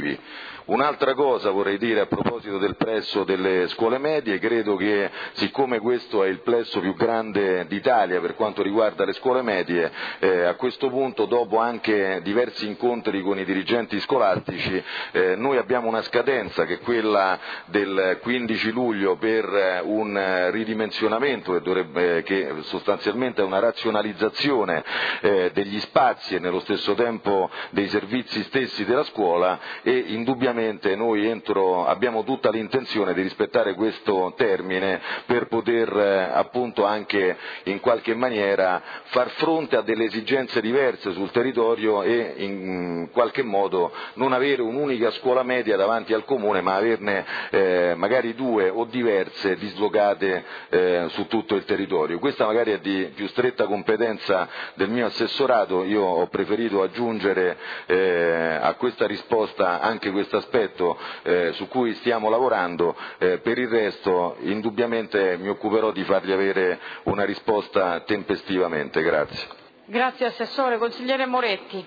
motivi. Un'altra cosa vorrei dire a proposito del plesso delle scuole medie: credo che, siccome questo è il plesso più grande d'Italia per quanto riguarda le scuole medie, a questo punto, dopo anche diversi incontri con i dirigenti scolastici, noi abbiamo una scadenza che è quella del 15 luglio per un ridimensionamento che sostanzialmente è una razionalizzazione degli spazi e nello stesso tempo dei servizi stessi della scuola, e indubbiamente noi abbiamo tutta l'intenzione di rispettare questo termine per poter appunto anche in qualche maniera far fronte a delle esigenze diverse sul territorio e in qualche modo non avere un'unica scuola media davanti al comune, ma averne magari due o diverse dislocate su tutto il territorio. Questa magari è di più stretta competenza del mio assessorato. Io ho preferito aggiungere a questa risposta anche questo aspetto su cui stiamo lavorando. Per il resto indubbiamente mi occuperò di fargli avere una risposta tempestivamente. Grazie. Grazie Assessore. Consigliere Moretti.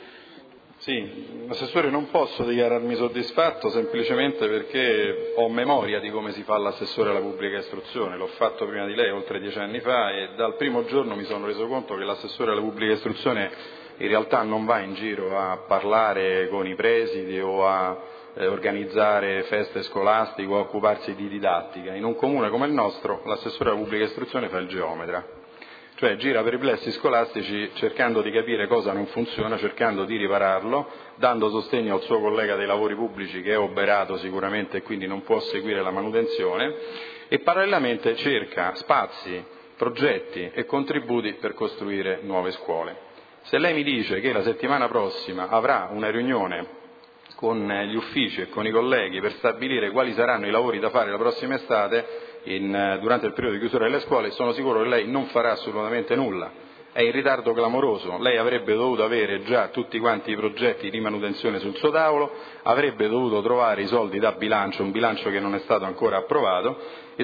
Sì, Assessore, non posso dichiararmi soddisfatto semplicemente perché ho memoria di come si fa l'assessore alla pubblica istruzione. L'ho fatto prima di lei oltre 10 anni fa e dal primo giorno mi sono reso conto che l'assessore alla pubblica istruzione in realtà non va in giro a parlare con i presidi o a organizzare feste scolastiche o a occuparsi di didattica. In un comune come il nostro l'assessore alla pubblica istruzione fa il geometra, cioè gira per i plessi scolastici cercando di capire cosa non funziona, cercando di ripararlo, dando sostegno al suo collega dei lavori pubblici che è oberato sicuramente e quindi non può seguire la manutenzione, e parallelamente cerca spazi, progetti e contributi per costruire nuove scuole. Se lei mi dice che la settimana prossima avrà una riunione con gli uffici e con i colleghi per stabilire quali saranno i lavori da fare la prossima estate durante il periodo di chiusura delle scuole, sono sicuro che lei non farà assolutamente nulla. È in ritardo clamoroso. Lei avrebbe dovuto avere già tutti quanti i progetti di manutenzione sul suo tavolo, avrebbe dovuto trovare i soldi da bilancio, un bilancio che non è stato ancora approvato, e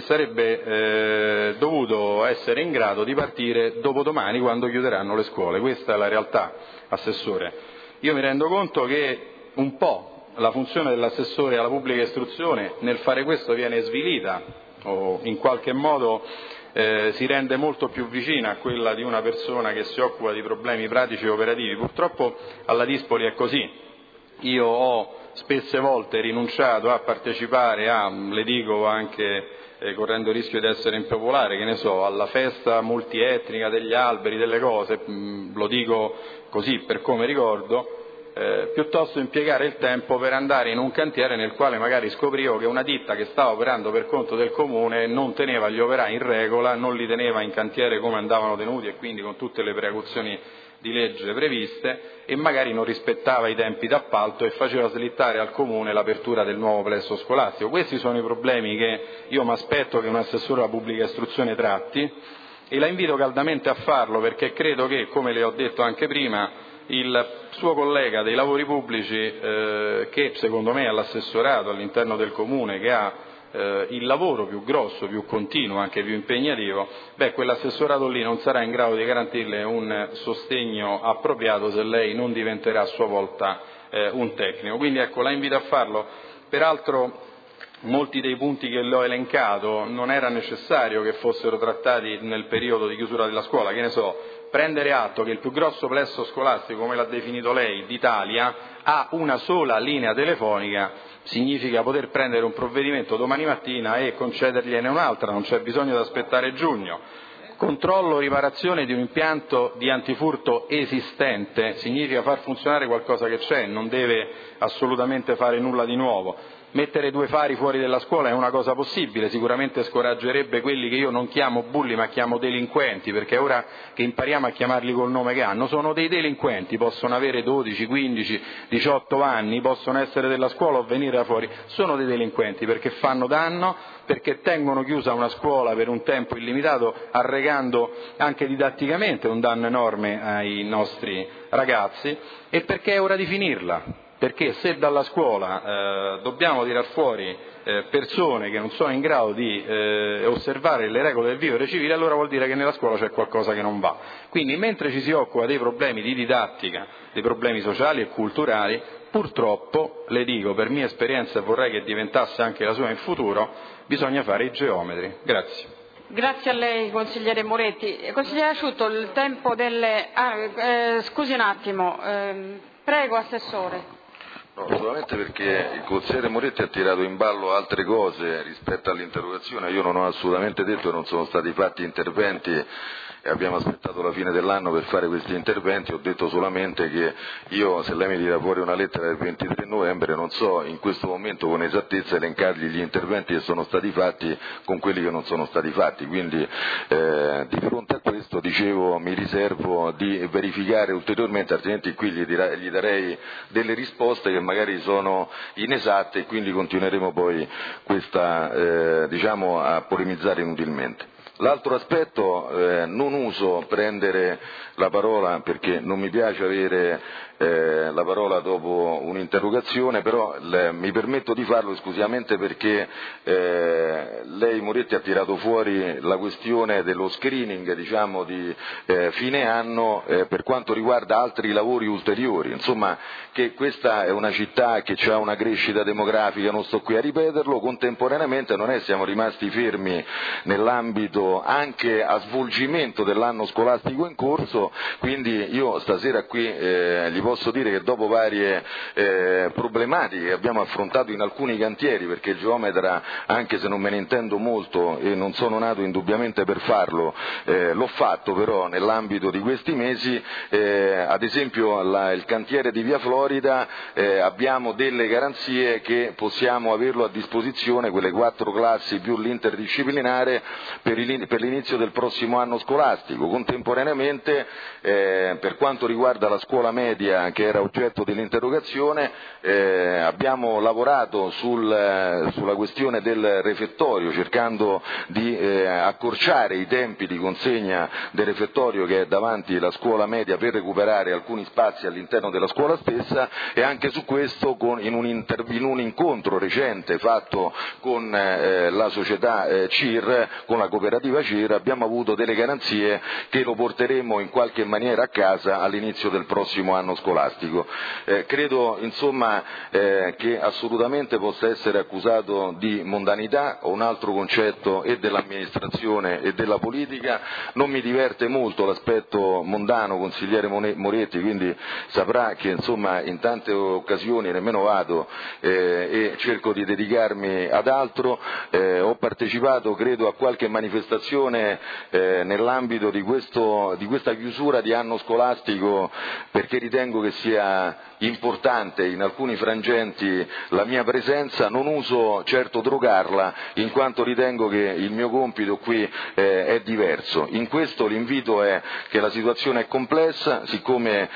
sarebbe dovuto essere in grado di partire dopodomani quando chiuderanno le scuole. Questa è la realtà, Assessore. Io mi rendo conto che un po' la funzione dell'assessore alla pubblica istruzione nel fare questo viene svilita o in qualche modo si rende molto più vicina a quella di una persona che si occupa di problemi pratici e operativi. Purtroppo alla Dispoli è così. Io ho spesse volte rinunciato a partecipare le dico anche correndo il rischio di essere impopolare, che ne so, alla festa multietnica degli alberi, delle cose, lo dico così per come ricordo, piuttosto impiegare il tempo per andare in un cantiere nel quale magari scoprivo che una ditta che stava operando per conto del comune non teneva gli operai in regola, non li teneva in cantiere come andavano tenuti e quindi con tutte le precauzioni di legge previste, e magari non rispettava i tempi d'appalto e faceva slittare al comune l'apertura del nuovo plesso scolastico. Questi sono i problemi che io mi aspetto che un assessore alla pubblica istruzione tratti, e la invito caldamente a farlo, perché credo che, come le ho detto anche prima, il suo collega dei lavori pubblici, che secondo me è l'assessorato all'interno del comune che ha il lavoro più grosso, più continuo, anche più impegnativo, quell'assessorato lì non sarà in grado di garantirle un sostegno appropriato se lei non diventerà a sua volta un tecnico. Quindi ecco, la invito a farlo. Peraltro molti dei punti che le ho elencato non era necessario che fossero trattati nel periodo di chiusura della scuola, che ne so, prendere atto che il più grosso plesso scolastico, come l'ha definito lei, d'Italia, ha una sola linea telefonica, significa poter prendere un provvedimento domani mattina e concedergliene un'altra, non c'è bisogno di aspettare giugno. Controllo, riparazione di un impianto di antifurto esistente, significa far funzionare qualcosa che c'è, non deve assolutamente fare nulla di nuovo. Mettere 2 fari fuori dalla scuola è una cosa possibile, sicuramente scoraggerebbe quelli che io non chiamo bulli ma chiamo delinquenti, perché ora che impariamo a chiamarli col nome che hanno, sono dei delinquenti, possono avere 12, 15, 18 anni, possono essere della scuola o venire da fuori, sono dei delinquenti perché fanno danno, perché tengono chiusa una scuola per un tempo illimitato, arrecando anche didatticamente un danno enorme ai nostri ragazzi, e perché è ora di finirla. Perché se dalla scuola dobbiamo tirar fuori persone che non sono in grado di osservare le regole del vivere civile, allora vuol dire che nella scuola c'è qualcosa che non va. Quindi mentre ci si occupa dei problemi di didattica, dei problemi sociali e culturali, Purtroppo, le dico, per mia esperienza, e vorrei che diventasse anche la sua in futuro, bisogna fare i geometri. Grazie. Grazie a lei, consigliere Moretti. Consigliere Asciutto, il tempo delle... scusi un attimo, prego, Assessore. No, solamente perché il consigliere Moretti ha tirato in ballo altre cose rispetto all'interrogazione. Io non ho assolutamente detto che non sono stati fatti interventi e abbiamo aspettato la fine dell'anno per fare questi interventi. Ho detto solamente che io, se lei mi tira fuori una lettera del 23 novembre, non so in questo momento con esattezza elencargli gli interventi che sono stati fatti con quelli che non sono stati fatti, quindi di fronte a questo, dicevo, mi riservo di verificare ulteriormente, altrimenti qui gli darei delle risposte che magari sono inesatte e quindi continueremo poi questa, a polemizzare inutilmente. L'altro aspetto, non uso prendere la parola perché non mi piace avere la parola dopo un'interrogazione, però mi permetto di farlo esclusivamente perché lei, Moretti, ha tirato fuori la questione dello screening, di fine anno per quanto riguarda altri lavori ulteriori, insomma, che questa è una città che ha una crescita demografica, non sto qui a ripeterlo, contemporaneamente non siamo rimasti fermi nell'ambito anche a svolgimento dell'anno scolastico in corso, quindi io stasera qui gli posso dire che dopo varie problematiche che abbiamo affrontato in alcuni cantieri, perché il geometra, anche se non me ne intendo molto e non sono nato indubbiamente per farlo, l'ho fatto però nell'ambito di questi mesi, ad esempio il cantiere di Via Florida, abbiamo delle garanzie che possiamo averlo a disposizione, quelle 4 classi più l'interdisciplinare per l'inizio del prossimo anno scolastico. Contemporaneamente, per quanto riguarda la scuola media che era oggetto dell'interrogazione, abbiamo lavorato sulla questione del refettorio, cercando di accorciare i tempi di consegna del refettorio che è davanti alla scuola media per recuperare alcuni spazi all'interno della scuola stessa, e anche su questo in un incontro recente fatto con la società CIR, con la cooperativa CIR, abbiamo avuto delle garanzie che lo porteremo in qualche maniera a casa all'inizio del prossimo anno scolastico. Credo insomma che assolutamente possa essere accusato di mondanità o un altro concetto e dell'amministrazione e della politica. Non mi diverte molto l'aspetto mondano, consigliere Moretti, quindi saprà che insomma in tante occasioni nemmeno vado e cerco di dedicarmi ad altro. Ho partecipato credo a qualche manifestazione nell'ambito di questa chiusura di anno scolastico, perché ritengo che sia importante in alcuni frangenti la mia presenza. Non uso certo drogarla, in quanto ritengo che il mio compito qui è diverso. In questo l'invito è che la situazione è complessa, siccome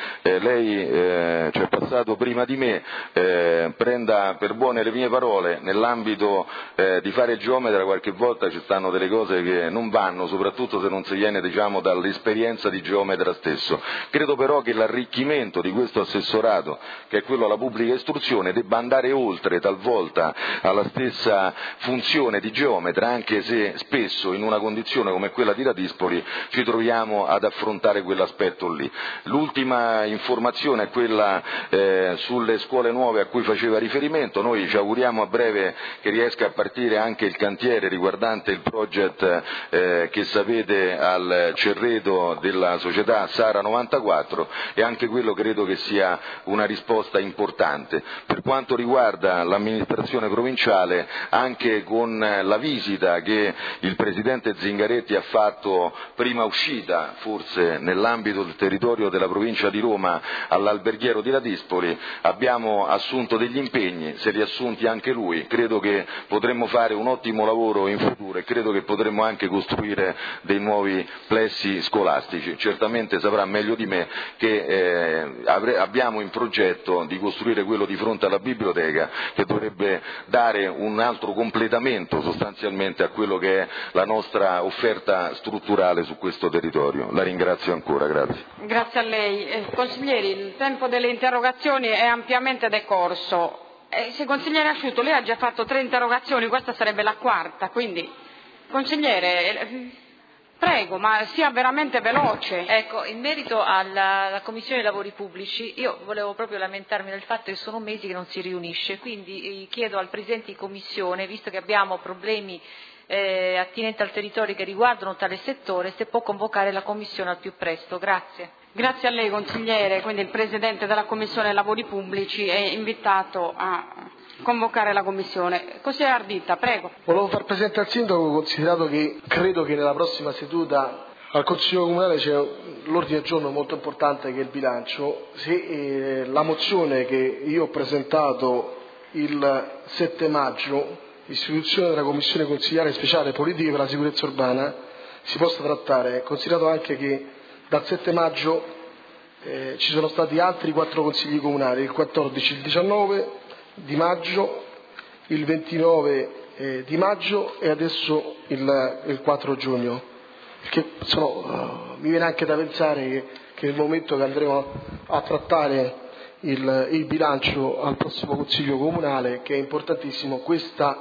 lei c'è passato prima di me, prenda per buone le mie parole. Nell'ambito di fare geometra qualche volta ci stanno delle cose che non vanno, soprattutto se non si viene dall'esperienza di geometra stesso. Credo però che l'arricchimento di questo assessorato, che è quello alla pubblica istruzione, debba andare oltre talvolta alla stessa funzione di geometra, anche se spesso in una condizione come quella di Ladispoli ci troviamo ad affrontare quell'aspetto lì. L'ultima informazione è quella sulle scuole nuove a cui faceva riferimento. Noi ci auguriamo a breve che riesca a partire anche il cantiere riguardante il project che sapete al Cerreto della società Sara 94, e anche quello credo che sia una risposta importante. Per quanto riguarda l'amministrazione provinciale, anche con la visita che il Presidente Zingaretti ha fatto prima uscita, forse nell'ambito del territorio della provincia di Roma, all'alberghiero di Ladispoli, abbiamo assunto degli impegni, se li ha assunti anche lui. Credo che potremmo fare un ottimo lavoro in futuro e credo che potremmo anche costruire dei nuovi plessi scolastici. Certamente saprà meglio di me che abbiamo in progetto di costruire quello di fronte alla biblioteca, che dovrebbe dare un altro completamento sostanzialmente a quello che è la nostra offerta strutturale su questo territorio. La ringrazio ancora, grazie. Grazie a lei. Consiglieri, il tempo delle interrogazioni è ampiamente decorso. Se consigliere Asciutto, lei ha già fatto 3 interrogazioni, questa sarebbe la 4ª, quindi consigliere Prego, ma sia veramente veloce. Ecco, in merito alla Commissione Lavori Pubblici, io volevo proprio lamentarmi del fatto che sono mesi che non si riunisce, quindi chiedo al Presidente di Commissione, visto che abbiamo problemi attinenti al territorio che riguardano tale settore, se può convocare la Commissione al più presto. Grazie. Grazie a lei, consigliere. Quindi il Presidente della Commissione Lavori Pubblici è invitato a convocare la Commissione. Consigliere Ardita, prego. Volevo far presente al Sindaco, considerato che credo che nella prossima seduta al Consiglio Comunale c'è l'ordine del giorno molto importante che è il bilancio, se la mozione che io ho presentato il 7 maggio, istituzione della Commissione Consigliare Speciale Politiche per la Sicurezza Urbana, si possa trattare, considerato anche che dal 7 maggio ci sono stati altri 4 consigli comunali, il 14, il 19 di maggio, il 29 di maggio e adesso il 4 giugno. Perché mi viene anche da pensare che nel momento che andremo a trattare il bilancio al prossimo Consiglio Comunale, che è importantissimo, questa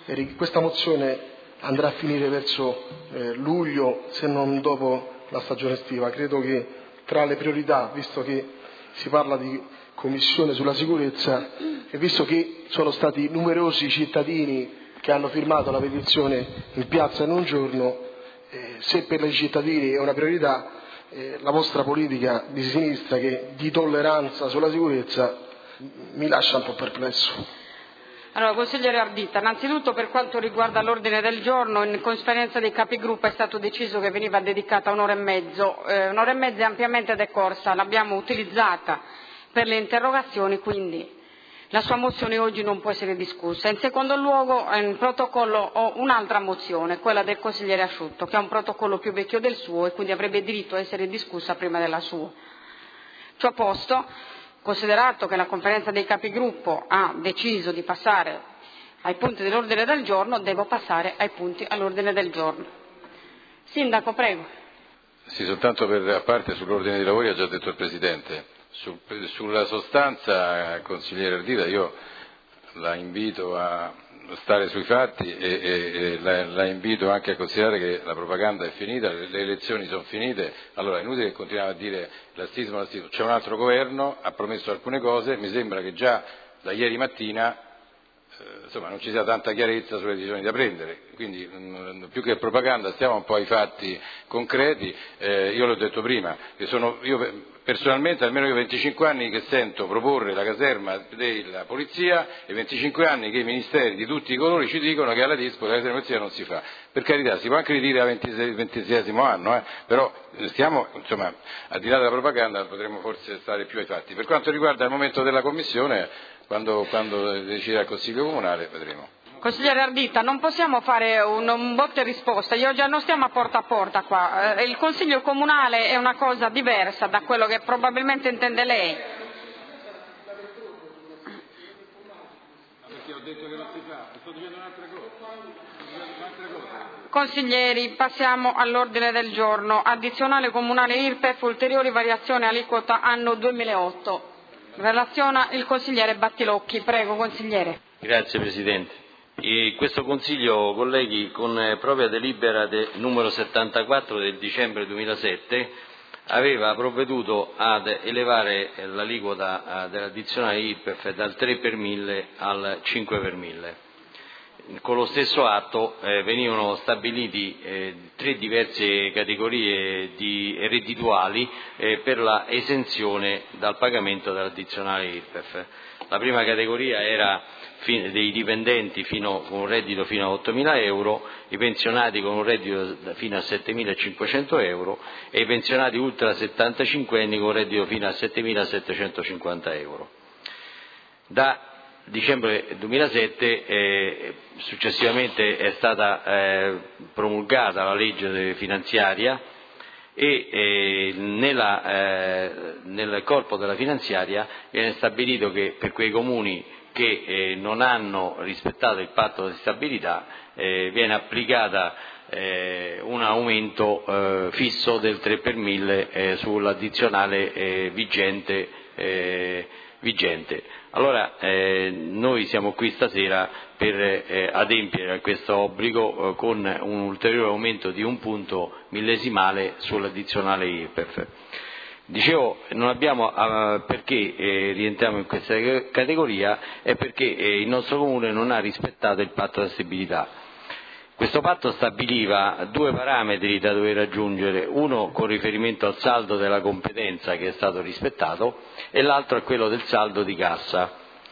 mozione andrà a finire verso luglio, se non dopo la stagione estiva. Credo che tra le priorità, visto che si parla di Commissione sulla sicurezza e visto che sono stati numerosi cittadini che hanno firmato la petizione in piazza in un giorno, se per i cittadini è una priorità, la vostra politica di sinistra che di tolleranza sulla sicurezza mi lascia un po' perplesso. Allora, consigliere Ardita, innanzitutto per quanto riguarda l'ordine del giorno, in conferenza dei capigruppo è stato deciso che veniva dedicata un'ora e mezza è ampiamente decorsa, l'abbiamo utilizzata per le interrogazioni, quindi la sua mozione oggi non può essere discussa. In secondo luogo, in protocollo ho un'altra mozione, quella del consigliere Asciutto, che ha un protocollo più vecchio del suo e quindi avrebbe diritto a essere discussa prima della sua. Ciò posto, considerato che la conferenza dei capigruppo ha deciso di passare ai punti dell'ordine del giorno, devo passare ai punti all'ordine del giorno. Sindaco, prego. Sì, soltanto a parte sull'ordine dei lavori ha già detto il Presidente. Sulla sostanza, consigliere Ardita, io la invito a stare sui fatti e la invito anche a considerare che la propaganda è finita, le elezioni sono finite, allora è inutile che continuiamo a dire lassismo, c'è un altro governo, ha promesso alcune cose, mi sembra che già da ieri mattina non ci sia tanta chiarezza sulle decisioni da prendere, quindi più che propaganda stiamo un po' ai fatti concreti. Io l'ho detto prima, che io personalmente almeno io 25 anni che sento proporre la caserma della polizia e 25 anni che i ministeri di tutti i colori ci dicono che alla Dispo la caserma della polizia non si fa. Per carità, si può anche ridire al 26esimo anno, però stiamo, al di là della propaganda potremmo forse stare più ai fatti. Per quanto riguarda il momento della Commissione, quando deciderà il Consiglio Comunale vedremo. Consigliere Ardita, non possiamo fare un botta e risposta, non stiamo a porta qua, il Consiglio Comunale è una cosa diversa da quello che probabilmente intende lei. Perché ho detto che non si fa, sto dicendo un'altra cosa. Consiglieri, passiamo all'ordine del giorno. Addizionale comunale IRPEF, ulteriori variazioni aliquota anno 2008. Relaziona il consigliere Battilocchi. Prego, consigliere. Grazie Presidente. Questo Consiglio, colleghi, con propria delibera numero 74 del dicembre 2007, aveva provveduto ad elevare l'aliquota dell'addizionale IRPEF dal 3 per 1000 al 5 per 1000. Con lo stesso atto venivano stabiliti 3 diverse categorie reddituali per la esenzione dal pagamento dell'addizionale IRPEF. La prima categoria era dei dipendenti con un reddito fino a 8.000 euro, i pensionati con un reddito fino a 7.500 euro e i pensionati ultra 75 anni con un reddito fino a 7.750 euro. Da dicembre 2007 successivamente è stata promulgata la legge finanziaria e nel corpo della finanziaria viene stabilito che per quei comuni che non hanno rispettato il patto di stabilità viene applicata un aumento fisso del 3 per 1000 sull'addizionale vigente. Allora noi siamo qui stasera per adempiere a questo obbligo con un ulteriore aumento di 1 punto millesimale sull'addizionale IRPEF. Dicevo, non abbiamo perché rientriamo in questa categoria è perché il nostro Comune non ha rispettato il patto di stabilità. Questo patto stabiliva 2 parametri da dover raggiungere, uno con riferimento al saldo della competenza che è stato rispettato e l'altro è quello del saldo di cassa.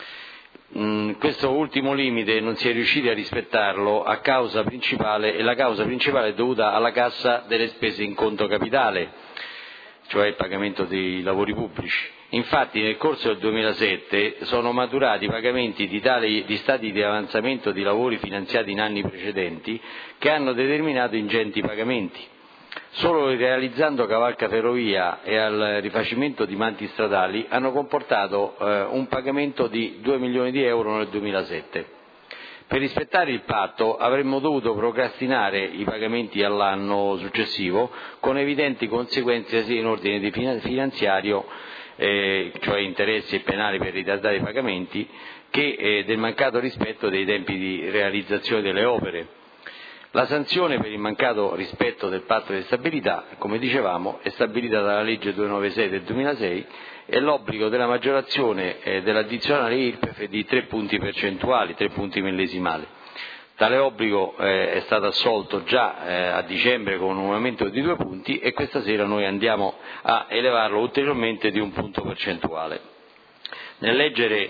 Questo ultimo limite non si è riusciti a rispettarlo e la causa principale è dovuta alla cassa delle spese in conto capitale, cioè il pagamento dei lavori pubblici. Infatti nel corso del 2007 sono maturati pagamenti di stati di avanzamento di lavori finanziati in anni precedenti che hanno determinato ingenti pagamenti. Solo realizzando cavalca ferrovia e al rifacimento di manti stradali hanno comportato un pagamento di 2 milioni di euro nel 2007. Per rispettare il patto avremmo dovuto procrastinare i pagamenti all'anno successivo con evidenti conseguenze sia in ordine di finanziario, cioè interessi e penali per ritardare i pagamenti, che del mancato rispetto dei tempi di realizzazione delle opere. La sanzione per il mancato rispetto del patto di stabilità, come dicevamo, è stabilita dalla legge 296 del 2006 e l'obbligo della maggiorazione dell'addizionale IRPEF è di 3 punti percentuali, 3 punti millesimali. Tale obbligo è stato assolto già a dicembre con un aumento di 2 punti e questa sera noi andiamo a elevarlo ulteriormente di 1 punto percentuale. Nel leggere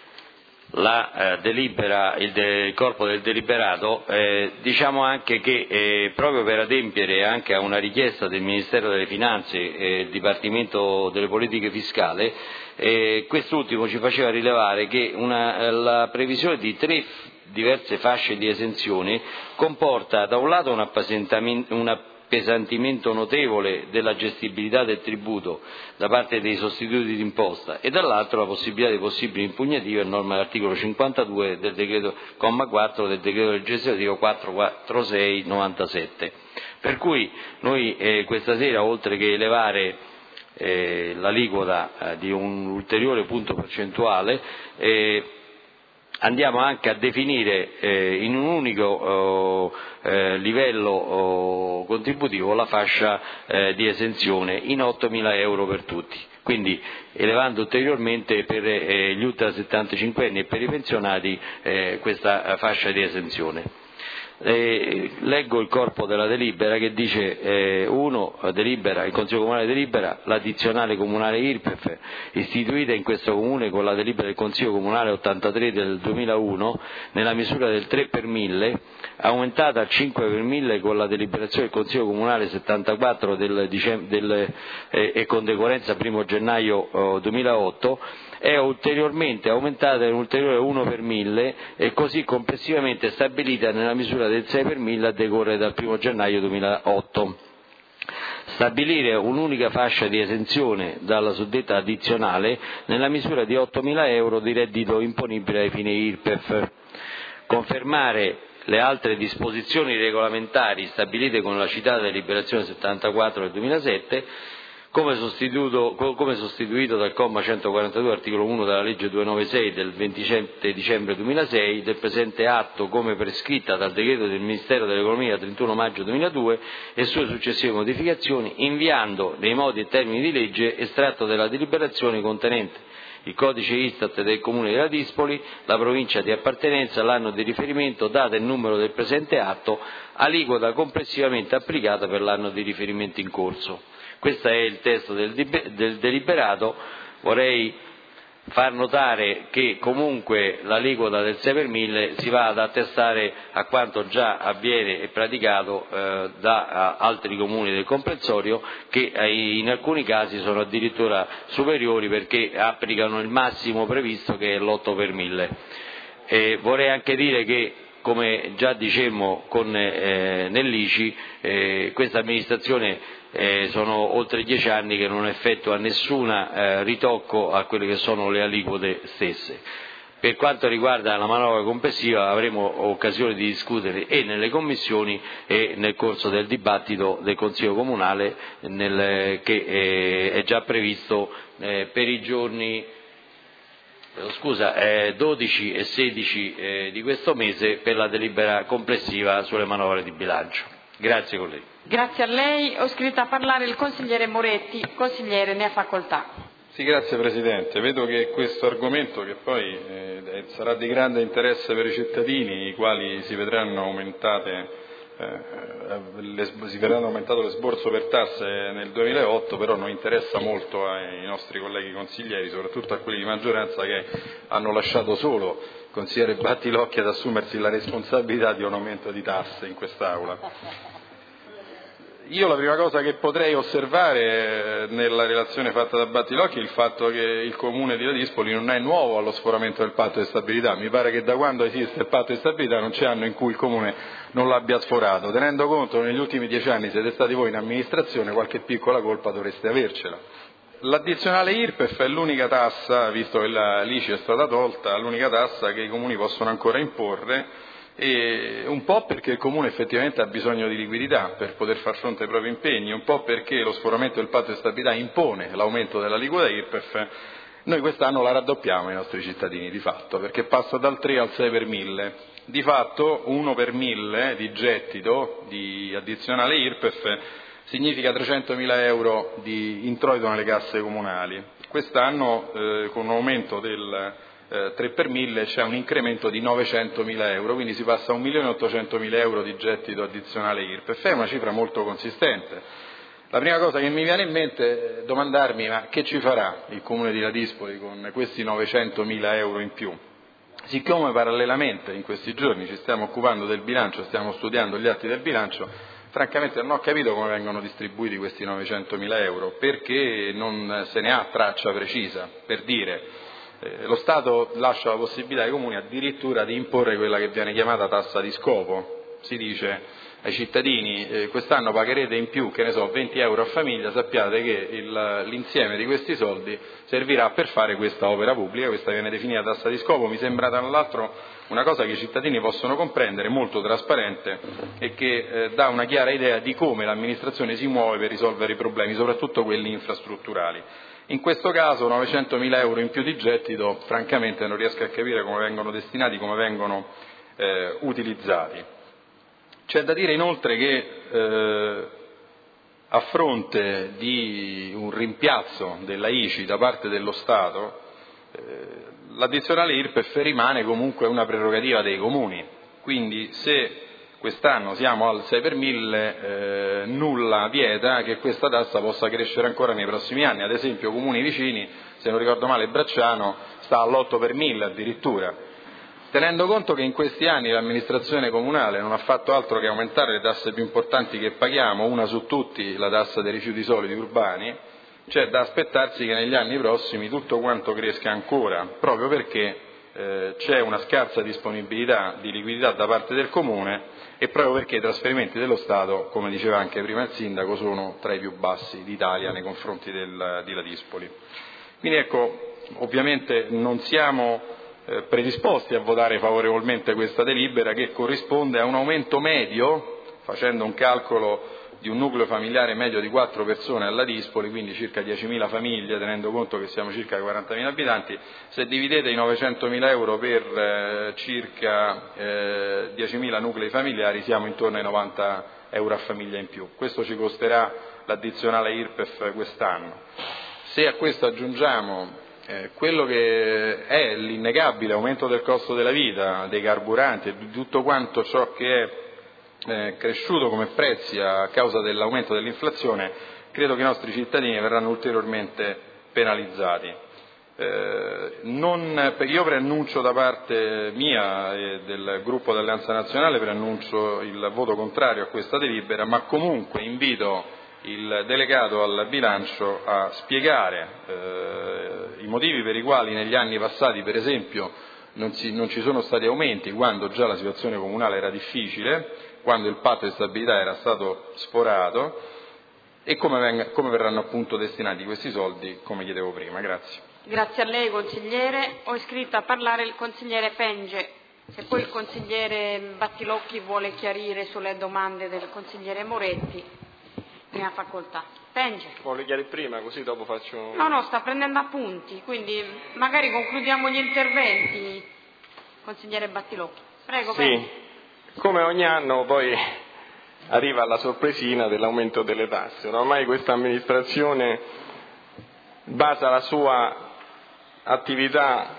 la delibera, il corpo del deliberato, diciamo anche che proprio per adempiere anche a una richiesta del Ministero delle Finanze e il Dipartimento delle Politiche Fiscali, quest'ultimo ci faceva rilevare che la previsione di 3 diverse fasce di esenzione comporta da un lato un appesantimento notevole della gestibilità del tributo da parte dei sostituti d'imposta e dall'altro la possibilità di possibili impugnative a norma dell'articolo 52 del decreto, comma 4 del decreto legislativo 446/97. Per cui noi questa sera, oltre che elevare l'aliquota di un ulteriore punto percentuale, andiamo anche a definire in un unico livello contributivo la fascia di esenzione in 8.000 euro per tutti, quindi elevando ulteriormente per gli ultra 75 anni e per i pensionati questa fascia di esenzione. Leggo il corpo della delibera che dice il Consiglio Comunale delibera l'addizionale comunale IRPEF istituita in questo Comune con la delibera del Consiglio Comunale 83 del 2001 nella misura del 3 per 1000 aumentata a 5 per 1000 con la deliberazione del Consiglio Comunale 74 e con decorrenza 1 gennaio 2008 è ulteriormente aumentata in ulteriore 1 per 1000 e così complessivamente stabilita nella misura del 6 per 1000 a decorrere dal 1 gennaio 2008. Stabilire un'unica fascia di esenzione dalla suddetta addizionale nella misura di 8.000 euro di reddito imponibile ai fini IRPEF. Confermare le altre disposizioni regolamentari stabilite con la citata deliberazione 74 del 2007 come sostituito dal comma 142 articolo 1 della legge 296 del 27 dicembre 2006 del presente atto come prescritta dal decreto del Ministero dell'Economia 31 maggio 2002 e sue successive modificazioni, inviando nei modi e termini di legge estratto della deliberazione contenente il codice Istat del Comune della Dispoli, la provincia di appartenenza, l'anno di riferimento, data e numero del presente atto, aliquota complessivamente applicata per l'anno di riferimento in corso. Questo è il testo del deliberato. Vorrei far notare che comunque l'aliquota del 6 per 1000 si va ad attestare a quanto già avviene e praticato da altri comuni del comprensorio che in alcuni casi sono addirittura superiori perché applicano il massimo previsto che è l'8 per 1000. Vorrei anche dire che, come già dicemmo nell'ICI, questa amministrazione sono oltre 10 anni che non effettua nessun ritocco a quelle che sono le aliquote stesse. Per quanto riguarda la manovra complessiva avremo occasione di discutere e nelle commissioni e nel corso del dibattito del Consiglio Comunale che è già previsto per i giorni 12 e 16 di questo mese per la delibera complessiva sulle manovre di bilancio. Grazie colleghi. Grazie a lei. Ho iscritto a parlare il consigliere Moretti. Consigliere, ne ha facoltà. Sì, grazie Presidente. Vedo che questo argomento, che poi sarà di grande interesse per i cittadini, i quali si vedranno aumentato l'esborso per tasse nel 2008, però non interessa molto ai nostri colleghi consiglieri, soprattutto a quelli di maggioranza che hanno lasciato solo il consigliere Battilocchi ad assumersi la responsabilità di un aumento di tasse in quest'Aula. Io la prima cosa che potrei osservare nella relazione fatta da Battilocchi è il fatto che il Comune di Ladispoli non è nuovo allo sforamento del patto di stabilità. Mi pare che da quando esiste il patto di stabilità non c'è anno in cui il Comune non l'abbia sforato. Tenendo conto che negli ultimi 10 anni siete stati voi in amministrazione, qualche piccola colpa dovreste avercela. L'addizionale IRPEF è l'unica tassa, visto che l'ICI è stata tolta, l'unica tassa che i Comuni possono ancora imporre, e un po' perché il Comune effettivamente ha bisogno di liquidità per poter far fronte ai propri impegni, un po' perché lo sforamento del patto di stabilità impone l'aumento dell'aliquota IRPEF. Noi quest'anno la raddoppiamo ai nostri cittadini di fatto, perché passa dal 3 al 6 per 1000. Di fatto 1 per 1000 di gettito di addizionale IRPEF significa 300.000 euro di introito nelle casse comunali. Quest'anno con un aumento del 3 per 1000 c'è un incremento di 900.000 euro, quindi si passa a 1.800.000 euro di gettito addizionale IRPEF, è una cifra molto consistente. La prima cosa che mi viene in mente è domandarmi ma che ci farà il Comune di Ladispoli con questi 900.000 euro in più? Siccome parallelamente in questi giorni ci stiamo occupando del bilancio, stiamo studiando gli atti del bilancio, francamente non ho capito come vengono distribuiti questi 900.000 euro, perché non se ne ha traccia precisa. Per dire, lo Stato lascia la possibilità ai Comuni addirittura di imporre quella che viene chiamata tassa di scopo. Si dice ai cittadini quest'anno pagherete in più, che ne so, 20 euro a famiglia, sappiate che l'insieme di questi soldi servirà per fare questa opera pubblica, questa viene definita tassa di scopo. Mi sembra tra l'altro una cosa che i cittadini possono comprendere, molto trasparente e che dà una chiara idea di come l'amministrazione si muove per risolvere i problemi, soprattutto quelli infrastrutturali. In questo caso 900.000 euro in più di gettito, francamente non riesco a capire come vengono destinati, come vengono utilizzati. C'è da dire inoltre che a fronte di un rimpiazzo della ICI da parte dello Stato, l'addizionale IRPEF rimane comunque una prerogativa dei Comuni, quindi se quest'anno siamo al 6 per 1000, nulla vieta che questa tassa possa crescere ancora nei prossimi anni. Ad esempio comuni vicini, se non ricordo male Bracciano, sta all'8 per 1000 addirittura. Tenendo conto che in questi anni l'amministrazione comunale non ha fatto altro che aumentare le tasse più importanti che paghiamo, una su tutti la tassa dei rifiuti solidi urbani, c'è da aspettarsi che negli anni prossimi tutto quanto cresca ancora, proprio perché c'è una scarsa disponibilità di liquidità da parte del Comune e proprio perché i trasferimenti dello Stato, come diceva anche prima il Sindaco, sono tra i più bassi d'Italia nei confronti di Ladispoli. Quindi ecco, ovviamente non siamo predisposti a votare favorevolmente questa delibera, che corrisponde a un aumento medio, facendo un calcolo di un nucleo familiare medio di 4 persone a Ladispoli, quindi circa 10.000 famiglie, tenendo conto che siamo circa 40.000 abitanti. Se dividete i 900.000 euro per circa 10.000 nuclei familiari siamo intorno ai 90 euro a famiglia in più. Questo ci costerà l'addizionale IRPEF quest'anno. Se a questo aggiungiamo quello che è l'innegabile aumento del costo della vita, dei carburanti e di tutto quanto ciò che è cresciuto come prezzi a causa dell'aumento dell'inflazione, credo che i nostri cittadini verranno ulteriormente penalizzati. Io preannuncio da parte mia e del gruppo dell'Alleanza Nazionale, preannuncio il voto contrario a questa delibera, ma comunque invito il delegato al bilancio a spiegare i motivi per i quali negli anni passati, per esempio, non ci sono stati aumenti quando già la situazione comunale era difficile, quando il patto di stabilità era stato sforato, e come verranno appunto destinati questi soldi, come chiedevo prima. Grazie. Grazie a lei consigliere. Ho iscritto a parlare il consigliere Penge. Se poi il consigliere Battilocchi vuole chiarire sulle domande del consigliere Moretti, ne ha facoltà. Stenge. Voglio chiedere prima, così dopo faccio... No, sta prendendo appunti, quindi magari concludiamo gli interventi. Consigliere Battilocchi. Prego. Sì, come ogni anno poi arriva la sorpresina dell'aumento delle tasse. Ormai questa amministrazione basa la sua attività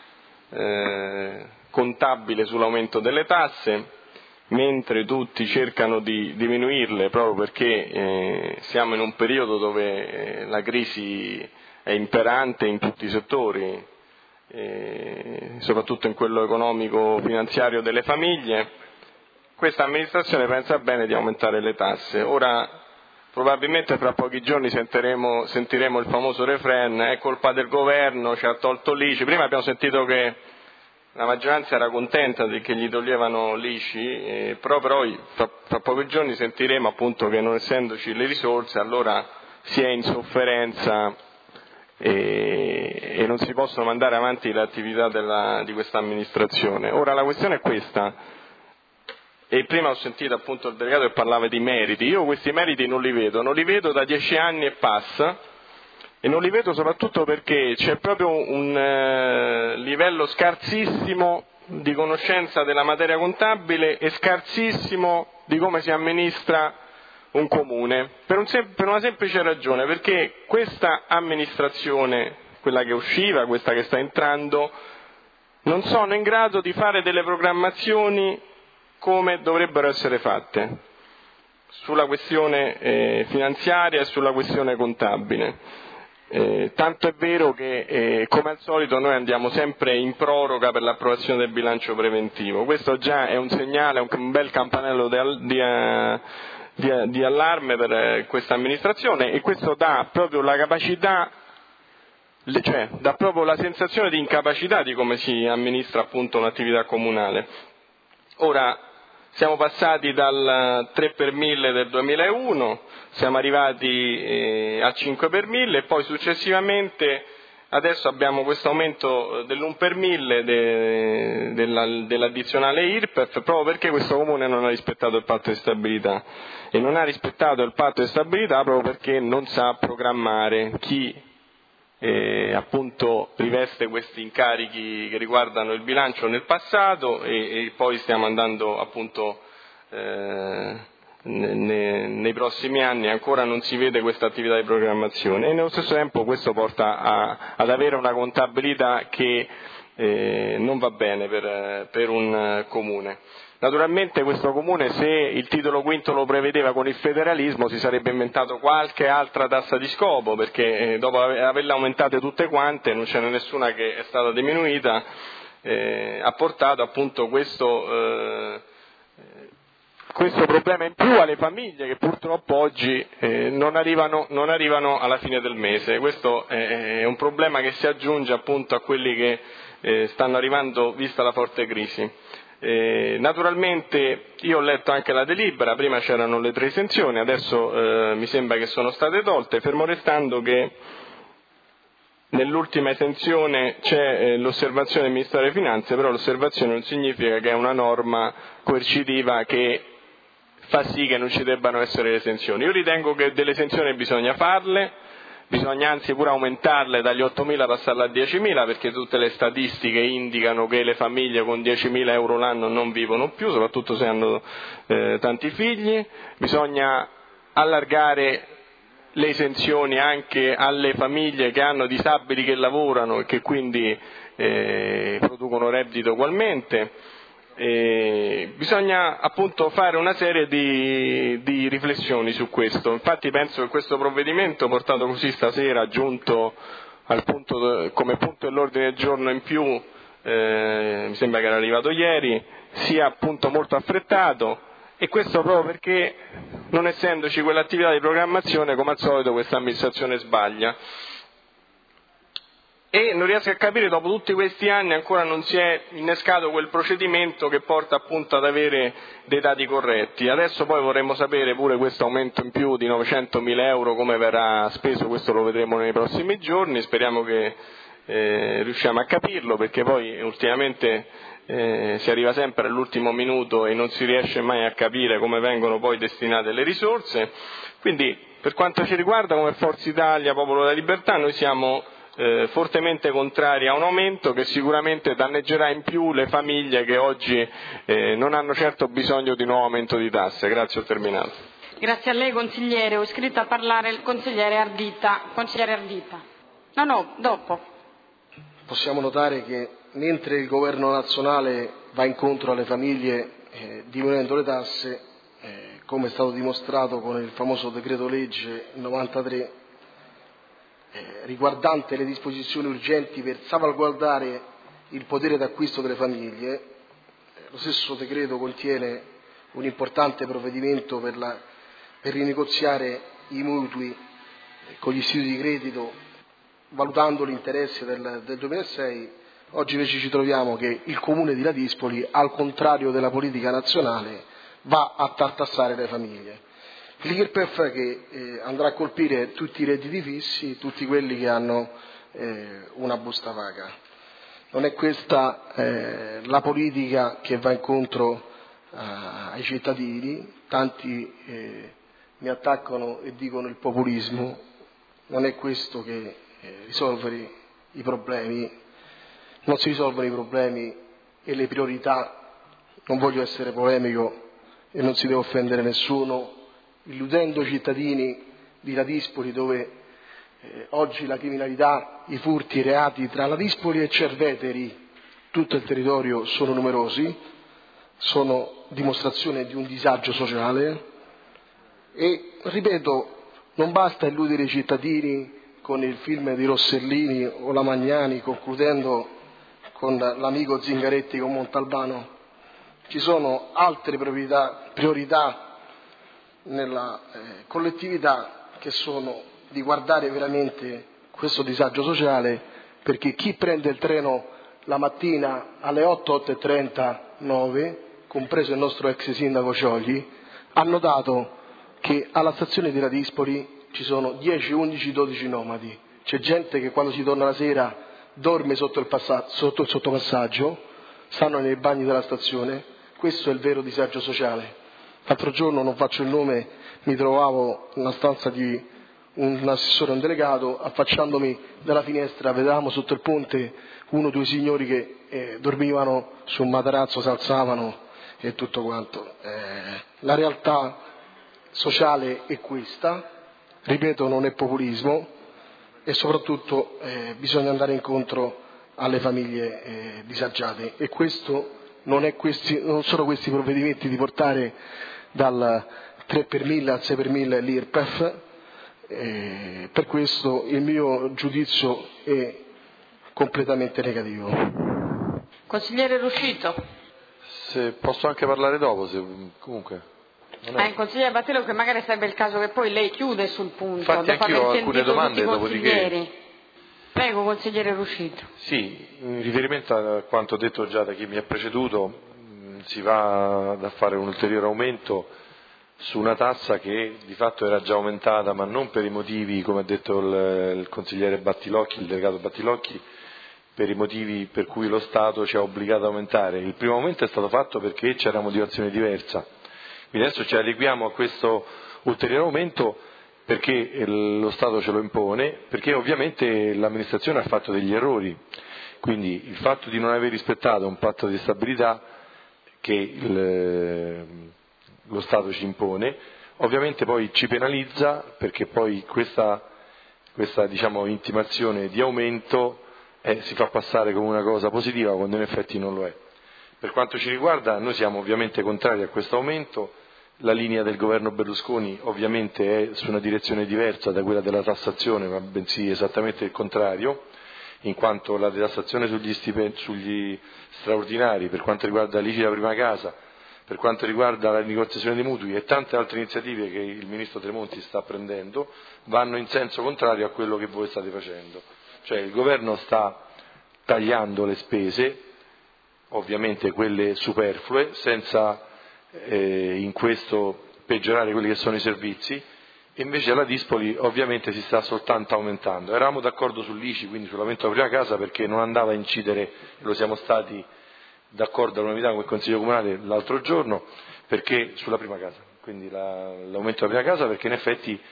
contabile sull'aumento delle tasse, mentre tutti cercano di diminuirle proprio perché siamo in un periodo dove la crisi è imperante in tutti i settori, soprattutto in quello economico-finanziario delle famiglie. Questa amministrazione pensa bene di aumentare le tasse. Ora probabilmente fra pochi giorni sentiremo il famoso refrain: è colpa del governo, ci ha tolto l'ICI. Prima abbiamo sentito che la maggioranza era contenta che gli toglievano l'ICI, però fra pochi giorni sentiremo appunto che non essendoci le risorse allora si è in sofferenza e non si possono mandare avanti le attività di questa amministrazione. Ora la questione è questa, e prima ho sentito appunto il delegato che parlava di meriti. Io questi meriti non li vedo da 10 anni e passa, e non li vedo soprattutto perché c'è proprio un livello scarsissimo di conoscenza della materia contabile e scarsissimo di come si amministra un comune, per una semplice ragione, perché questa amministrazione, quella che usciva, questa che sta entrando, non sono in grado di fare delle programmazioni come dovrebbero essere fatte sulla questione finanziaria e sulla questione contabile. Tanto è vero che come al solito noi andiamo sempre in proroga per l'approvazione del bilancio preventivo. Questo già è un segnale, un bel campanello di allarme per questa amministrazione, e questo dà proprio la capacità, cioè dà proprio la sensazione di incapacità di come si amministra appunto un'attività comunale. Ora siamo passati dal 3 per 1000 del 2001, siamo arrivati a 5 per 1000 e poi successivamente adesso abbiamo questo aumento dell'1 per 1000 dell'addizionale IRPEF, proprio perché questo comune non ha rispettato il patto di stabilità, e non ha rispettato il patto di stabilità proprio perché non sa programmare chi appunto riveste questi incarichi che riguardano il bilancio nel passato, e poi stiamo andando appunto nei prossimi anni ancora non si vede questa attività di programmazione, e nello stesso tempo questo porta ad avere una contabilità che non va bene per un comune. Naturalmente questo comune, se il titolo quinto lo prevedeva con il federalismo, si sarebbe inventato qualche altra tassa di scopo, perché dopo averle aumentate tutte quante, non ce n'è nessuna che è stata diminuita, ha portato appunto questo problema in più alle famiglie che purtroppo oggi non arrivano alla fine del mese. Questo è un problema che si aggiunge appunto a quelli che stanno arrivando vista la forte crisi. Naturalmente io ho letto anche la delibera, prima c'erano le 3 esenzioni, adesso mi sembra che sono state tolte, fermo restando che nell'ultima esenzione c'è l'osservazione del Ministero delle Finanze, però l'osservazione non significa che è una norma coercitiva che fa sì che non ci debbano essere le esenzioni. Io ritengo che delle esenzioni bisogna farle, bisogna anzi pure aumentarle dagli 8.000 passarle a 10.000, perché tutte le statistiche indicano che le famiglie con 10.000 euro l'anno non vivono più, soprattutto se hanno tanti figli. Bisogna allargare le esenzioni anche alle famiglie che hanno disabili che lavorano e che quindi producono reddito ugualmente. Bisogna appunto fare una serie di riflessioni su questo. Infatti penso che questo provvedimento portato così stasera, aggiunto come punto dell'ordine del giorno in più, mi sembra che era arrivato ieri, sia appunto molto affrettato, e questo proprio perché, non essendoci quell'attività di programmazione, come al solito questa amministrazione sbaglia. E non riesco a capire, dopo tutti questi anni ancora non si è innescato quel procedimento che porta appunto ad avere dei dati corretti. Adesso poi vorremmo sapere pure questo aumento in più di 900.000 euro come verrà speso, questo lo vedremo nei prossimi giorni, speriamo che riusciamo a capirlo, perché poi ultimamente si arriva sempre all'ultimo minuto e non si riesce mai a capire come vengono poi destinate le risorse. Quindi Per quanto ci riguarda, come Forza Italia, Popolo della Libertà, noi siamo fortemente contrari a un aumento che sicuramente danneggerà in più le famiglie che oggi non hanno certo bisogno di un nuovo aumento di tasse. Grazie, ho terminato. Grazie a lei consigliere, ho iscritto a parlare il consigliere Ardita. Consigliere Ardita. No, dopo. Possiamo notare che mentre il governo nazionale va incontro alle famiglie diminuendo le tasse, come è stato dimostrato con il famoso decreto legge 93, riguardante le disposizioni urgenti per salvaguardare il potere d'acquisto delle famiglie, lo stesso decreto contiene un importante provvedimento per rinegoziare i mutui con gli istituti di credito, valutando l'interesse del 2006. Oggi invece ci troviamo che il comune di Ladispoli, al contrario della politica nazionale, va a tartassare le famiglie. L'IRPEF che andrà a colpire tutti i redditi fissi, tutti quelli che hanno una busta paga. Non è questa la politica che va incontro ai cittadini. Tanti mi attaccano e dicono il populismo. Non è questo che risolve i problemi. Non si risolvono i problemi e le priorità. Non voglio essere polemico e non si deve offendere nessuno, illudendo i cittadini di Ladispoli, dove oggi la criminalità, i furti, i reati tra Ladispoli e Cerveteri, tutto il territorio, sono numerosi, sono dimostrazione di un disagio sociale e, ripeto, non basta illudere i cittadini con il film di Rossellini o la Magnani, concludendo con l'amico Zingaretti con Montalbano. Ci sono altre priorità nella collettività che sono di guardare veramente questo disagio sociale, perché chi prende il treno la mattina alle 8:30, 9, compreso il nostro ex sindaco Ciogli, ha notato che alla stazione di Ladispoli ci sono 10, 11, 12 nomadi. C'è gente che quando si torna la sera dorme sotto il sottopassaggio, stanno nei bagni della stazione. Questo è il vero disagio sociale. L'altro giorno, non faccio il nome, mi trovavo nella stanza di un assessore e un delegato, affacciandomi dalla finestra vedevamo sotto il ponte uno o due signori che dormivano su un materasso, si alzavano e tutto quanto. La realtà sociale è questa, ripeto, non è populismo e soprattutto bisogna andare incontro alle famiglie disagiate e questo non sono questi provvedimenti di portare dal 3 per 1000 al 6 per 1000 l'IRPEF. Per questo il mio giudizio è completamente negativo. Consigliere Ruscito. Se posso anche parlare dopo, comunque. Consigliere Battello, che magari sarebbe il caso che poi lei chiude sul punto. Infatti anch'io ho alcune domande, dopodiché. Prego, consigliere Ruscito. Sì, in riferimento a quanto detto già da chi mi ha preceduto, si va a fare un ulteriore aumento su una tassa che di fatto era già aumentata, ma non per i motivi, come ha detto il consigliere Battilocchi, il delegato Battilocchi, per i motivi per cui lo Stato ci ha obbligato ad aumentare. Il primo aumento è stato fatto perché c'era una motivazione diversa. Quindi adesso ci adeguiamo a questo ulteriore aumento perché lo Stato ce lo impone, perché ovviamente l'amministrazione ha fatto degli errori. Quindi il fatto di non aver rispettato un patto di stabilità che lo Stato ci impone, ovviamente poi ci penalizza perché poi questa diciamo, intimazione di aumento si fa passare come una cosa positiva quando in effetti non lo è. Per quanto ci riguarda, noi siamo ovviamente contrari a questo aumento. La linea del governo Berlusconi ovviamente è su una direzione diversa da quella della tassazione, ma bensì esattamente il contrario, in quanto la detassazione sugli straordinari per quanto riguarda l'ICI della prima casa, per quanto riguarda la negoziazione dei mutui e tante altre iniziative che il ministro Tremonti sta prendendo, vanno in senso contrario a quello che voi state facendo. Cioè il governo sta tagliando le spese, ovviamente quelle superflue, senza in questo peggiorare quelli che sono i servizi, e invece alla Dispoli ovviamente si sta soltanto aumentando. Eravamo d'accordo sull'ICI, quindi sull'aumento della prima casa, perché non andava a incidere, lo siamo stati d'accordo all'unanimità con il Consiglio Comunale l'altro giorno, perché sulla prima casa, quindi l'aumento della prima casa, perché in effetti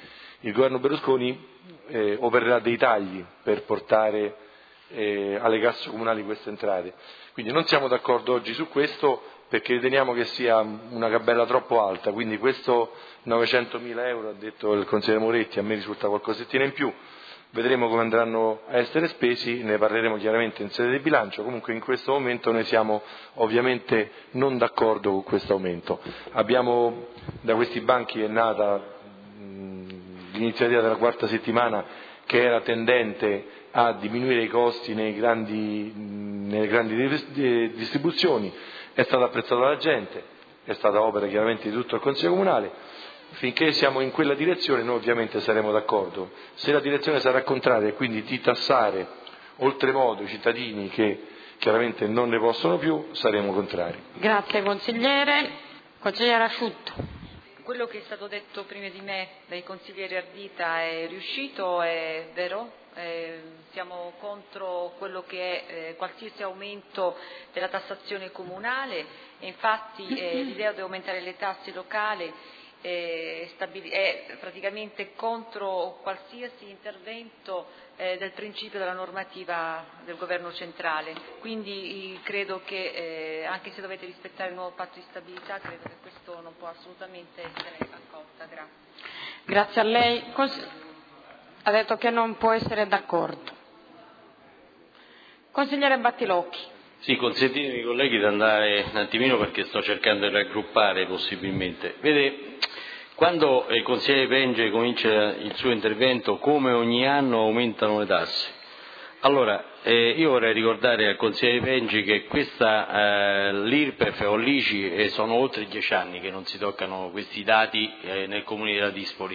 il governo Berlusconi opererà dei tagli per portare alle casse comunali queste entrate. Quindi non siamo d'accordo oggi su questo perché riteniamo che sia una gabella troppo alta, quindi questo 900.000 euro, ha detto il consigliere Moretti, a me risulta qualcosettina in più, vedremo come andranno a essere spesi, ne parleremo chiaramente in sede di bilancio. Comunque in questo momento noi siamo ovviamente non d'accordo con questo aumento. Abbiamo, da questi banchi è nata l'iniziativa della quarta settimana che era tendente a diminuire i costi nelle grandi distribuzioni, è stata apprezzata dalla gente, è stata opera chiaramente di tutto il Consiglio Comunale. Finché siamo in quella direzione noi ovviamente saremo d'accordo. Se la direzione sarà contraria e quindi di tassare oltremodo i cittadini che chiaramente non ne possono più, saremo contrari. Grazie consigliere. Consigliere Asciutto. Quello che è stato detto prima di me dai consiglieri Ardita è riuscito, è vero. Siamo contro quello che è qualsiasi aumento della tassazione comunale e infatti l'idea di aumentare le tasse locali è praticamente contro qualsiasi intervento del principio della normativa del governo centrale, quindi credo che anche se dovete rispettare il nuovo patto di stabilità credo che questo non può assolutamente essere accolta. Grazie. Grazie a lei. Ha detto che non può essere d'accordo. Consigliere Battilocchi. Sì, consentitemi colleghi di andare un attimino perché sto cercando di raggruppare possibilmente. Vede, quando il consigliere Penge comincia il suo intervento, come ogni anno aumentano le tasse. Allora, io vorrei ricordare al consigliere Penge che questa l'IRPEF o l'ICI sono oltre 10 anni che non si toccano questi dati nel comune di Ladispoli.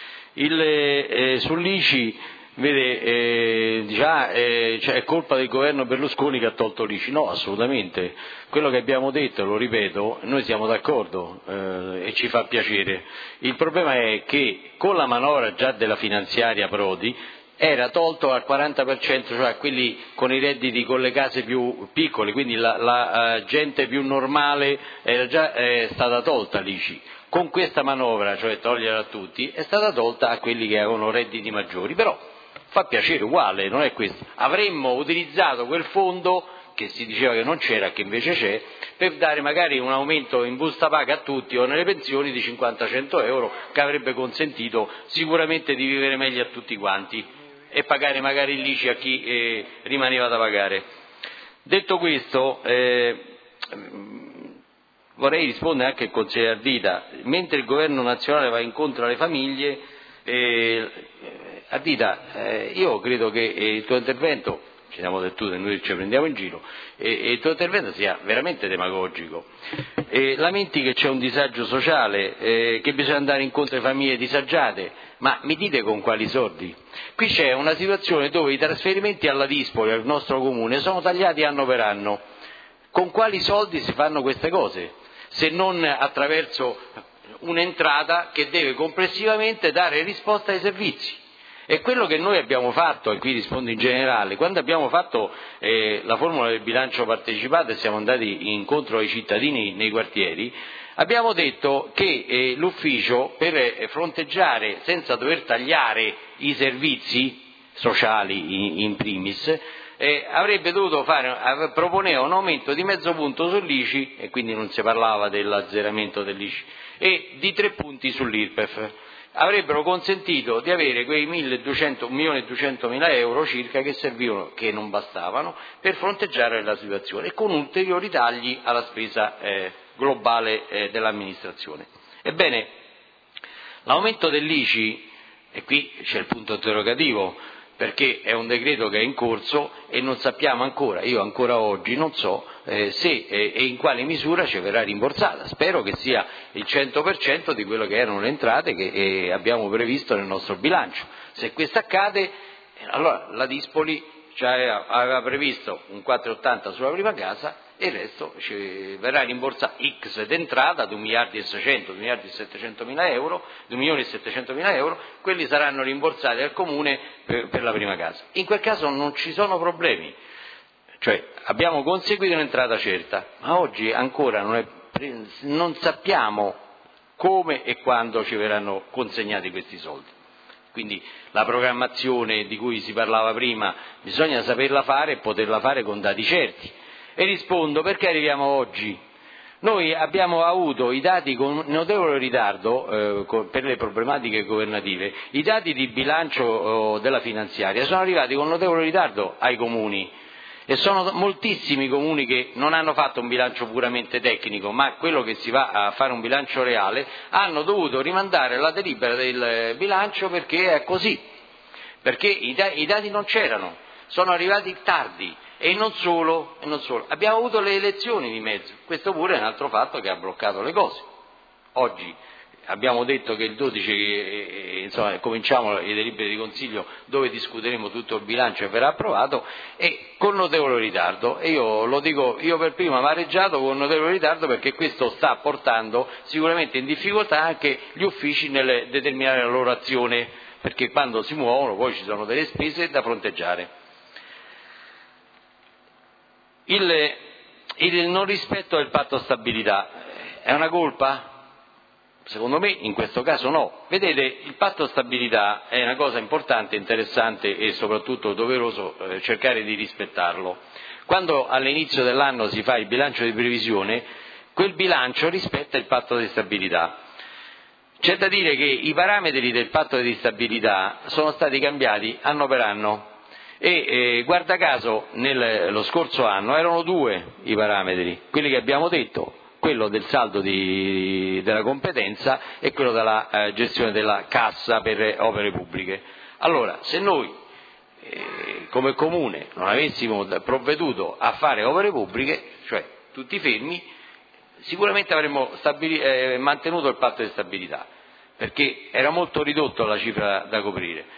Sull'ICI, vede, cioè è colpa del governo Berlusconi che ha tolto l'ICI. No, assolutamente. Quello che abbiamo detto, lo ripeto, noi siamo d'accordo e ci fa piacere. Il problema è che con la manovra già della finanziaria Prodi era tolto al 40%, cioè a quelli con i redditi con le case più piccole, quindi la gente più normale era già stata tolta l'ICI. Con questa manovra, cioè toglierla a tutti, è stata tolta a quelli che avevano redditi maggiori, però fa piacere uguale, non è questo. Avremmo utilizzato quel fondo che si diceva che non c'era, che invece c'è, per dare magari un aumento in busta paga a tutti o nelle pensioni di 50-100 euro che avrebbe consentito sicuramente di vivere meglio a tutti quanti e pagare magari l'ICI a chi rimaneva da pagare. Detto questo, vorrei rispondere anche al consigliere Ardita. Mentre il governo nazionale va incontro alle famiglie, Ardita, io credo che il tuo intervento, ci siamo detto che noi ci prendiamo in giro, il tuo intervento sia veramente demagogico. Lamenti che c'è un disagio sociale, che bisogna andare incontro alle famiglie disagiate, ma mi dite con quali soldi? Qui c'è una situazione dove i trasferimenti alla Dispoli, al nostro comune, sono tagliati anno per anno. Con quali soldi si fanno queste cose? Se non attraverso un'entrata che deve complessivamente dare risposta ai servizi. È quello che noi abbiamo fatto, e qui rispondo in generale, quando abbiamo fatto la formula del bilancio partecipato e siamo andati incontro ai cittadini nei quartieri, abbiamo detto che l'ufficio per fronteggiare senza dover tagliare i servizi sociali in primis, avrebbe dovuto proponere un aumento di mezzo punto sull'ICI, e quindi non si parlava dell'azzeramento dell'ICI, e di 3 punti sull'IRPEF. Avrebbero consentito di avere quei 1.200.000 euro circa che servivano, che non bastavano, per fronteggiare la situazione, e con ulteriori tagli alla spesa globale dell'amministrazione. Ebbene, l'aumento dell'ICI, e qui c'è il punto interrogativo, perché è un decreto che è in corso e non sappiamo ancora, io ancora oggi non so se e in quale misura ci verrà rimborsata. Spero che sia il 100% di quello che erano le entrate che abbiamo previsto nel nostro bilancio. Se questo accade, allora la Dispoli aveva previsto un 4,80 sulla prima casa e il resto ci verrà rimborsato X d'entrata, 2.600.000, 2.700.000 euro, 2.700.000 euro, quelli saranno rimborsati al comune per la prima casa. In quel caso non ci sono problemi, cioè abbiamo conseguito un'entrata certa, ma oggi ancora non sappiamo come e quando ci verranno consegnati questi soldi. Quindi la programmazione di cui si parlava prima bisogna saperla fare e poterla fare con dati certi. E rispondo, perché arriviamo oggi? Noi abbiamo avuto i dati con notevole ritardo per le problematiche governative, i dati di bilancio della finanziaria sono arrivati con notevole ritardo ai comuni e sono moltissimi comuni che non hanno fatto un bilancio puramente tecnico, ma quello che si va a fare un bilancio reale hanno dovuto rimandare la delibera del bilancio perché è così, perché i dati non c'erano, sono arrivati tardi. E non solo, abbiamo avuto le elezioni di mezzo, questo pure è un altro fatto che ha bloccato le cose. Oggi abbiamo detto che il 12 cominciamo le delibere di Consiglio dove discuteremo tutto il bilancio e verrà approvato e con notevole ritardo, e io lo dico, io per primo amareggiato con notevole ritardo perché questo sta portando sicuramente in difficoltà anche gli uffici nel determinare la loro azione, perché quando si muovono poi ci sono delle spese da fronteggiare. Il non rispetto del patto stabilità è una colpa? Secondo me in questo caso no. Vedete, il patto stabilità è una cosa importante, interessante e soprattutto doveroso cercare di rispettarlo. Quando all'inizio dell'anno si fa il bilancio di previsione, quel bilancio rispetta il patto di stabilità. C'è da dire che i parametri del patto di stabilità sono stati cambiati anno per anno. E guarda caso lo scorso anno erano due i parametri, quelli che abbiamo detto, quello del saldo della competenza e quello della gestione della cassa per opere pubbliche. Allora, se noi come Comune non avessimo provveduto a fare opere pubbliche, cioè tutti fermi, sicuramente avremmo mantenuto il patto di stabilità, perché era molto ridotto la cifra da coprire.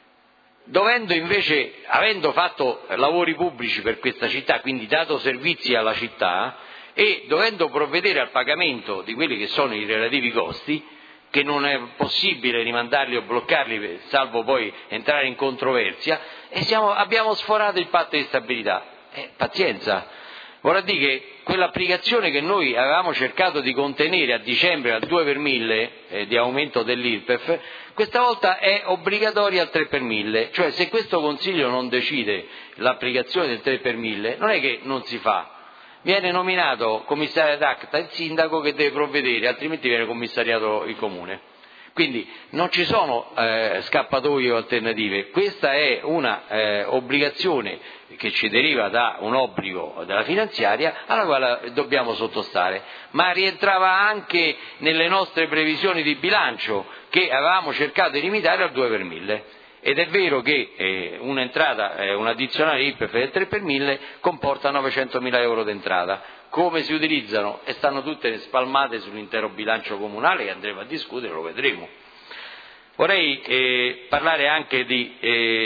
Avendo fatto lavori pubblici per questa città, quindi dato servizi alla città e dovendo provvedere al pagamento di quelli che sono i relativi costi, che non è possibile rimandarli o bloccarli salvo poi entrare in controversia, abbiamo sforato il patto di stabilità. Pazienza. Vorrà dire che quell'applicazione che noi avevamo cercato di contenere a dicembre al 2 per 1000 di aumento dell'IRPEF, questa volta è obbligatoria al 3 per 1000, cioè se questo Consiglio non decide l'applicazione del 3 per 1000 non è che non si fa, viene nominato commissario ad acta il sindaco che deve provvedere, altrimenti viene commissariato il Comune. Quindi non ci sono scappatoie o alternative, questa è una obbligazione che ci deriva da un obbligo della finanziaria alla quale dobbiamo sottostare, ma rientrava anche nelle nostre previsioni di bilancio che avevamo cercato di limitare al 2 per 1000. Ed è vero che un'addizionale IRPEF del 3 per 1000 comporta 900.000 euro d'entrata. Come si utilizzano? E stanno tutte spalmate sull'intero bilancio comunale che andremo a discutere, lo vedremo. Vorrei parlare anche di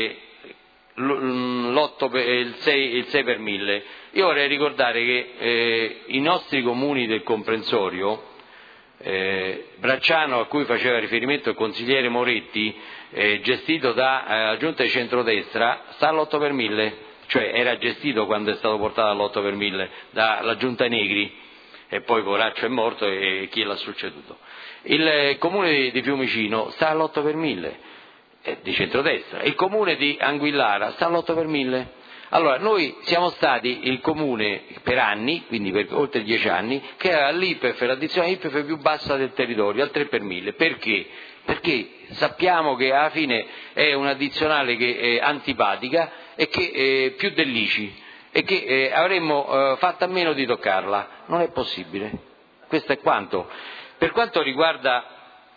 il 6 per 1000. Io vorrei ricordare che i nostri comuni del comprensorio, Bracciano, a cui faceva riferimento il consigliere Moretti, gestito da Giunta di centrodestra, sta all'8 per 1000, cioè era gestito quando è stato portato all'8 per 1000 dalla Giunta Negri e poi Coraccio è morto e chi l'ha succeduto. Il comune di Fiumicino sta all'8 per 1000 di centrodestra, il comune di Anguillara sta all'8 per 1000. Allora, noi siamo stati il comune per anni, quindi per oltre 10 anni, che aveva l'IRPEF, l'addizione IRPEF più bassa del territorio, al 3 per 1000. Perché? Perché sappiamo che alla fine è un'addizionale che è antipatica e che più dell'ICI e che avremmo fatto a meno di toccarla. Non è possibile. Questo è quanto. Per quanto riguarda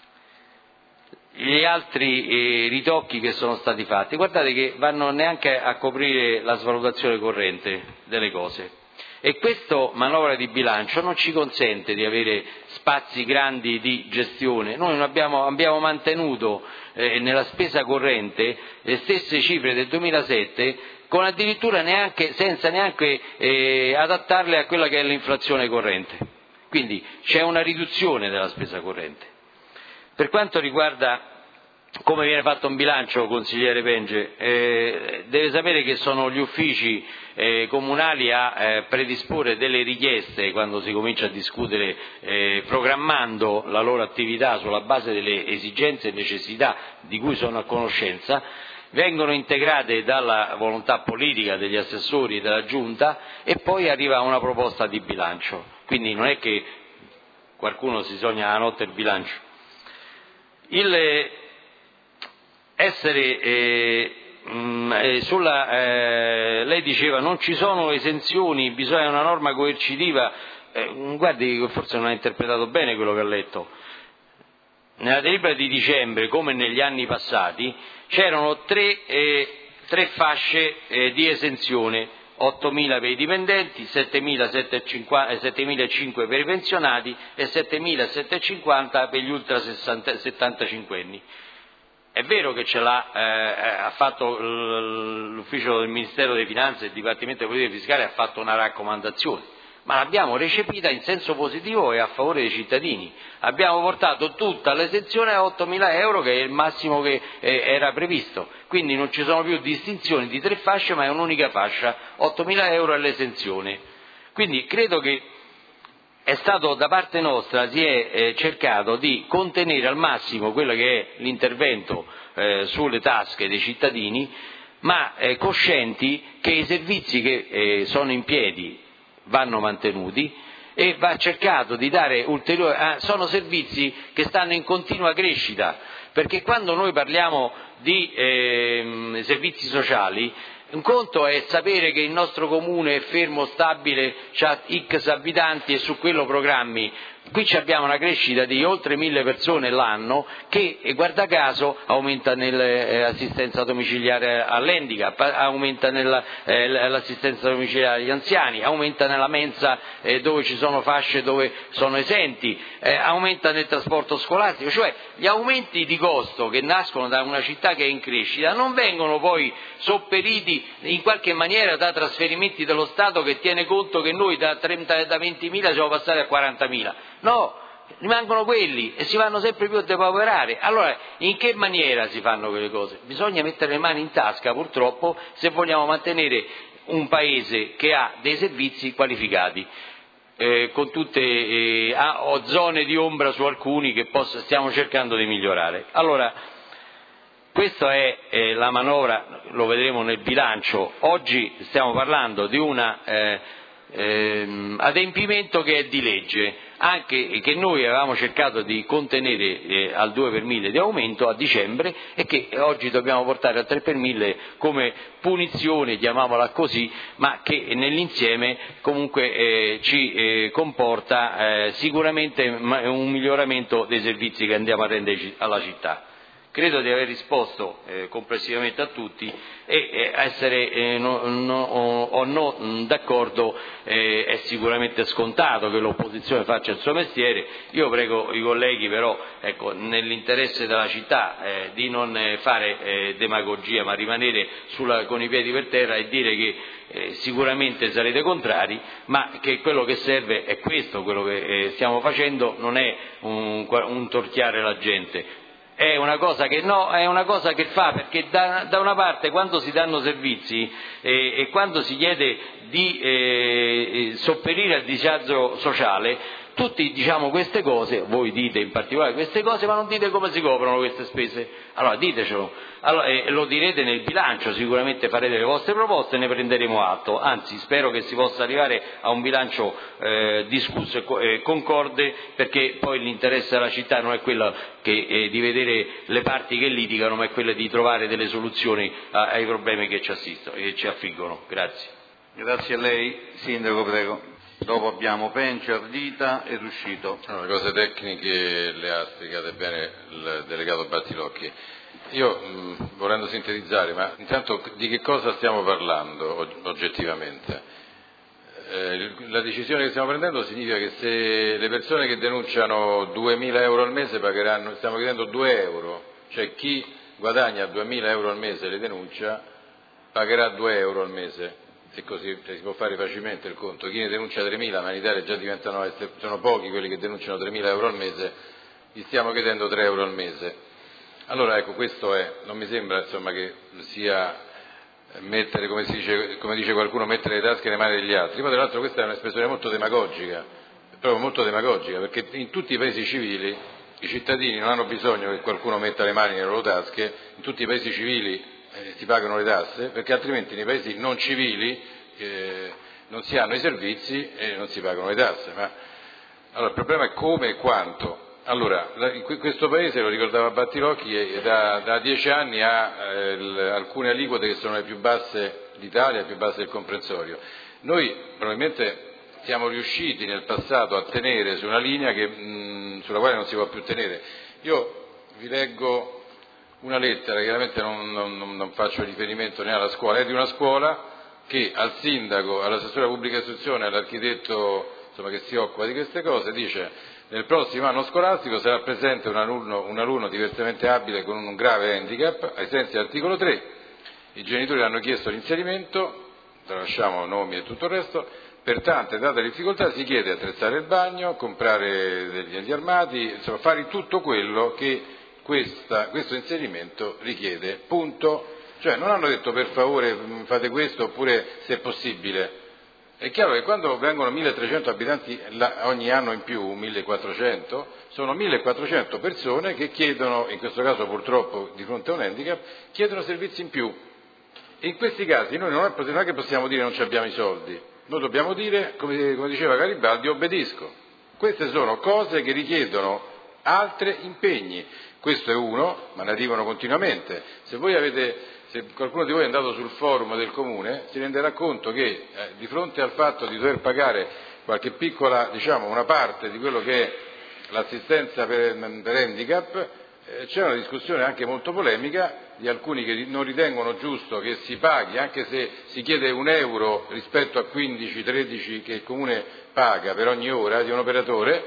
gli altri ritocchi che sono stati fatti, guardate che vanno neanche a coprire la svalutazione corrente delle cose e questa manovra di bilancio non ci consente di avere spazi grandi di gestione. Noi non abbiamo mantenuto nella spesa corrente le stesse cifre del 2007 con addirittura senza neanche adattarle a quella che è l'inflazione corrente, quindi c'è una riduzione della spesa corrente. Per quanto riguarda come viene fatto un bilancio, consigliere Penge? Deve sapere che sono gli uffici comunali a predisporre delle richieste quando si comincia a discutere programmando la loro attività sulla base delle esigenze e necessità di cui sono a conoscenza, vengono integrate dalla volontà politica degli assessori e della Giunta e poi arriva una proposta di bilancio. Quindi non è che qualcuno si sogna la notte il bilancio. Lei diceva non ci sono esenzioni, bisogna una norma coercitiva. Guardi, forse non ha interpretato bene quello che ha letto. Nella delibera di dicembre, come negli anni passati, c'erano tre fasce di esenzione: 8.000 per i dipendenti, 7.500 per i pensionati e 7.750 per gli ultra 75 anni. È vero che ha fatto l'ufficio del Ministero delle Finanze e il Dipartimento di Politica Fiscale ha fatto una raccomandazione, ma l'abbiamo recepita in senso positivo e a favore dei cittadini. Abbiamo portato tutta l'esenzione a 8.000 euro, che è il massimo che era previsto. Quindi non ci sono più distinzioni di tre fasce, ma è un'unica fascia, 8.000 euro è l'esenzione. Quindi credo che è stato da parte nostra, si è cercato di contenere al massimo quello che è l'intervento sulle tasche dei cittadini, ma coscienti che i servizi che sono in piedi vanno mantenuti e va cercato di dare ulteriori. Sono servizi che stanno in continua crescita, perché quando noi parliamo di servizi sociali, un conto è sapere che il nostro comune è fermo, stabile, ha X abitanti e su quello programmi. Qui abbiamo una crescita di oltre 1.000 persone l'anno che, guarda caso, aumenta nell'assistenza domiciliare all'handicap, aumenta nell'assistenza domiciliare agli anziani, aumenta nella mensa dove ci sono fasce dove sono esenti, aumenta nel trasporto scolastico. Cioè gli aumenti di costo che nascono da una città che è in crescita non vengono poi sopperiti in qualche maniera da trasferimenti dello Stato che tiene conto che noi da 20.000 siamo passati a 40.000. No, rimangono quelli e si vanno sempre più a depauperare. Allora, in che maniera si fanno quelle cose? Bisogna mettere le mani in tasca, purtroppo, se vogliamo mantenere un paese che ha dei servizi qualificati, con tutte ho zone di ombra su alcuni che stiamo cercando di migliorare. Allora, questa è la manovra, lo vedremo nel bilancio. Oggi stiamo parlando di un adempimento che è di legge, anche che noi avevamo cercato di contenere al 2 per 1000 di aumento a dicembre e che oggi dobbiamo portare al 3 per 1000 come punizione, chiamiamola così, ma che nell'insieme comunque ci comporta sicuramente un miglioramento dei servizi che andiamo a rendere alla città. Credo di aver risposto complessivamente a tutti e essere d'accordo è sicuramente scontato che l'opposizione faccia il suo mestiere. Io prego i colleghi però, nell'interesse della città, di non fare demagogia ma rimanere con i piedi per terra e dire che sicuramente sarete contrari, ma che quello che serve è questo, quello che stiamo facendo non è un torchiare la gente. È una cosa che fa, perché da una parte quando si danno servizi e quando si chiede di sopperire al disagio sociale, tutti diciamo queste cose, voi dite in particolare queste cose, ma non dite come si coprono queste spese. Allora ditecelo, lo direte nel bilancio, sicuramente farete le vostre proposte e ne prenderemo atto, anzi spero che si possa arrivare a un bilancio discusso e concorde, perché poi l'interesse della città non è quello di vedere le parti che litigano, ma è quello di trovare delle soluzioni ai problemi che ci assistono e ci affliggono. Grazie. Grazie a lei. Sindaco, prego. Dopo abbiamo Pence, Ardita e Ruscito. Le cose tecniche le ha spiegate bene il delegato Battilocchi. Io, volendo sintetizzare, ma intanto di che cosa stiamo parlando oggettivamente? La decisione che stiamo prendendo significa che se le persone che denunciano 2.000 euro al mese pagheranno, stiamo chiedendo 2 euro, cioè chi guadagna 2.000 euro al mese e le denuncia pagherà 2 euro al mese. E così si può fare facilmente il conto. Chi ne denuncia 3.000, ma in Italia già sono pochi quelli che denunciano 3.000 euro al mese, gli stiamo chiedendo 3 euro al mese. Allora ecco, questo non mi sembra insomma che sia mettere, come dice qualcuno, mettere le tasche nelle mani degli altri. Poi tra l'altro questa è un'espressione molto demagogica, proprio molto demagogica, perché in tutti i paesi civili i cittadini non hanno bisogno che qualcuno metta le mani nelle loro tasche, in tutti i paesi civili si pagano le tasse, perché altrimenti nei paesi non civili non si hanno i servizi e non si pagano le tasse. Allora, il problema è come e quanto. Allora, questo paese, lo ricordava Battilocchi, da 10 anni ha alcune aliquote che sono le più basse d'Italia, le più basse del comprensorio. Noi probabilmente siamo riusciti nel passato a tenere su una linea sulla quale non si può più tenere. Io vi leggo una lettera, chiaramente non faccio riferimento né alla scuola, è di una scuola che al sindaco, all'assessore alla pubblica istruzione, all'architetto che si occupa di queste cose, dice: nel prossimo anno scolastico sarà presente un alunno diversamente abile con un grave handicap, ai sensi dell'articolo 3. I genitori hanno chiesto l'inserimento, tralasciamo nomi e tutto il resto, pertanto, date le difficoltà, si chiede attrezzare il bagno, comprare degli armadi, insomma fare tutto quello che questo inserimento richiede, punto. Cioè non hanno detto per favore fate questo oppure se è possibile. È chiaro che quando vengono 1.300 abitanti ogni anno in più, 1.400, sono 1.400 persone che chiedono, in questo caso purtroppo di fronte a un handicap, chiedono servizi in più. E in questi casi noi non è che possiamo dire non ci abbiamo i soldi, noi dobbiamo dire, come diceva Garibaldi, obbedisco. Queste sono cose che richiedono altri impegni. Questo è uno, ma ne arrivano continuamente. Se qualcuno di voi è andato sul forum del comune, si renderà conto che di fronte al fatto di dover pagare qualche piccola, una parte di quello che è l'assistenza per handicap, c'è una discussione anche molto polemica di alcuni che non ritengono giusto che si paghi, anche se si chiede €1 rispetto a 15-13 che il comune paga per ogni ora di un operatore.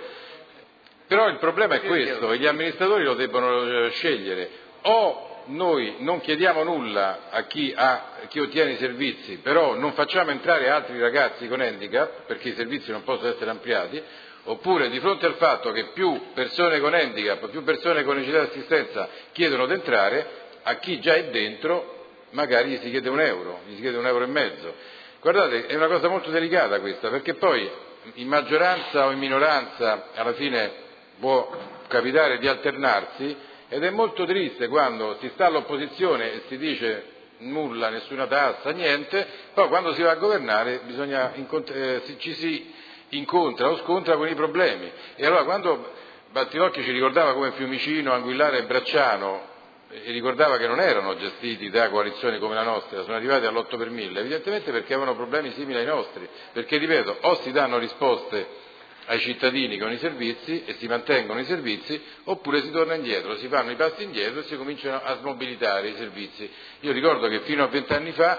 Però il problema è questo, e gli amministratori lo debbono scegliere: o noi non chiediamo nulla a chi ottiene i servizi, però non facciamo entrare altri ragazzi con handicap, perché i servizi non possono essere ampliati, oppure di fronte al fatto che più persone con handicap, più persone con necessità di assistenza chiedono di entrare, a chi già è dentro magari gli si chiede €1, gli si chiede €1,50. Guardate, è una cosa molto delicata questa, perché poi in maggioranza o in minoranza alla fine può capitare di alternarsi, ed è molto triste quando si sta all'opposizione e si dice nulla, nessuna tassa, niente, poi quando si va a governare ci si incontra o scontra con i problemi. E allora quando Battilocchi ci ricordava come Fiumicino, Anguillara e Bracciano, e ricordava che non erano gestiti da coalizioni come la nostra, sono arrivati all'8 per 1000, evidentemente perché avevano problemi simili ai nostri, perché ripeto, o si danno risposte ai cittadini con i servizi e si mantengono i servizi, oppure si torna indietro, si fanno i passi indietro e si cominciano a smobilitare i servizi. Io ricordo che fino a 20 anni fa,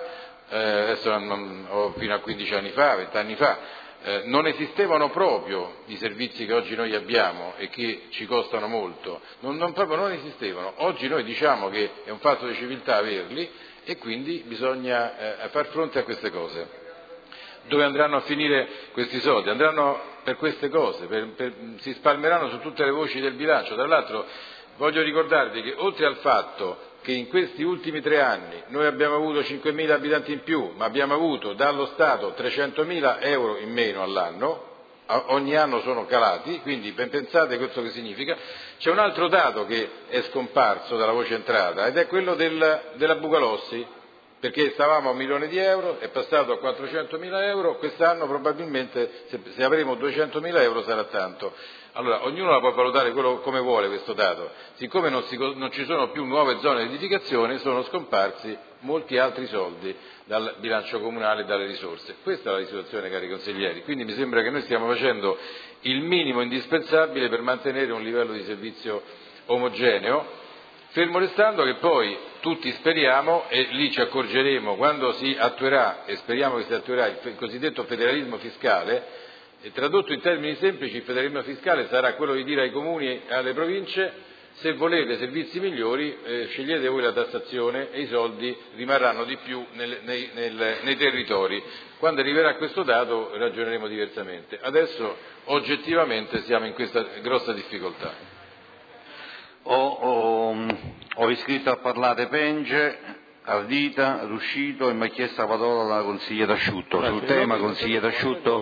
fino a 15 anni fa, 20 anni fa, non esistevano proprio i servizi che oggi noi abbiamo e che ci costano molto, proprio non esistevano. Oggi noi diciamo che è un fatto di civiltà averli e quindi bisogna far fronte a queste cose. Dove andranno a finire questi soldi? Andranno per queste cose, si spalmeranno su tutte le voci del bilancio. Tra l'altro voglio ricordarvi che oltre al fatto che in questi ultimi 3 anni noi abbiamo avuto 5.000 abitanti in più, ma abbiamo avuto dallo Stato 300.000 euro in meno all'anno, ogni anno sono calati, quindi pensate questo che significa. C'è un altro dato che è scomparso dalla voce entrata ed è quello della Bucalossi, perché stavamo a €1.000.000, è passato a 400.000 euro, quest'anno probabilmente se avremo 200.000 euro sarà tanto. Allora, ognuno la può valutare come vuole questo dato. Siccome non ci sono più nuove zone di edificazione, sono scomparsi molti altri soldi dal bilancio comunale e dalle risorse. Questa è la situazione, cari consiglieri. Quindi mi sembra che noi stiamo facendo il minimo indispensabile per mantenere un livello di servizio omogeneo, fermo restando che poi tutti speriamo, e lì ci accorgeremo quando si attuerà, e speriamo che si attuerà, il cosiddetto federalismo fiscale. E tradotto in termini semplici, il federalismo fiscale sarà quello di dire ai comuni e alle province: se volete servizi migliori scegliete voi la tassazione e i soldi rimarranno di più nei territori. Quando arriverà questo dato ragioneremo diversamente. Adesso oggettivamente siamo in questa grossa difficoltà. Ho Ho iscritto a parlare Pence, Ardita, Ruscito e mi ha chiesto la parola la consigliera Asciutto. Sul tema, consigliera Asciutto?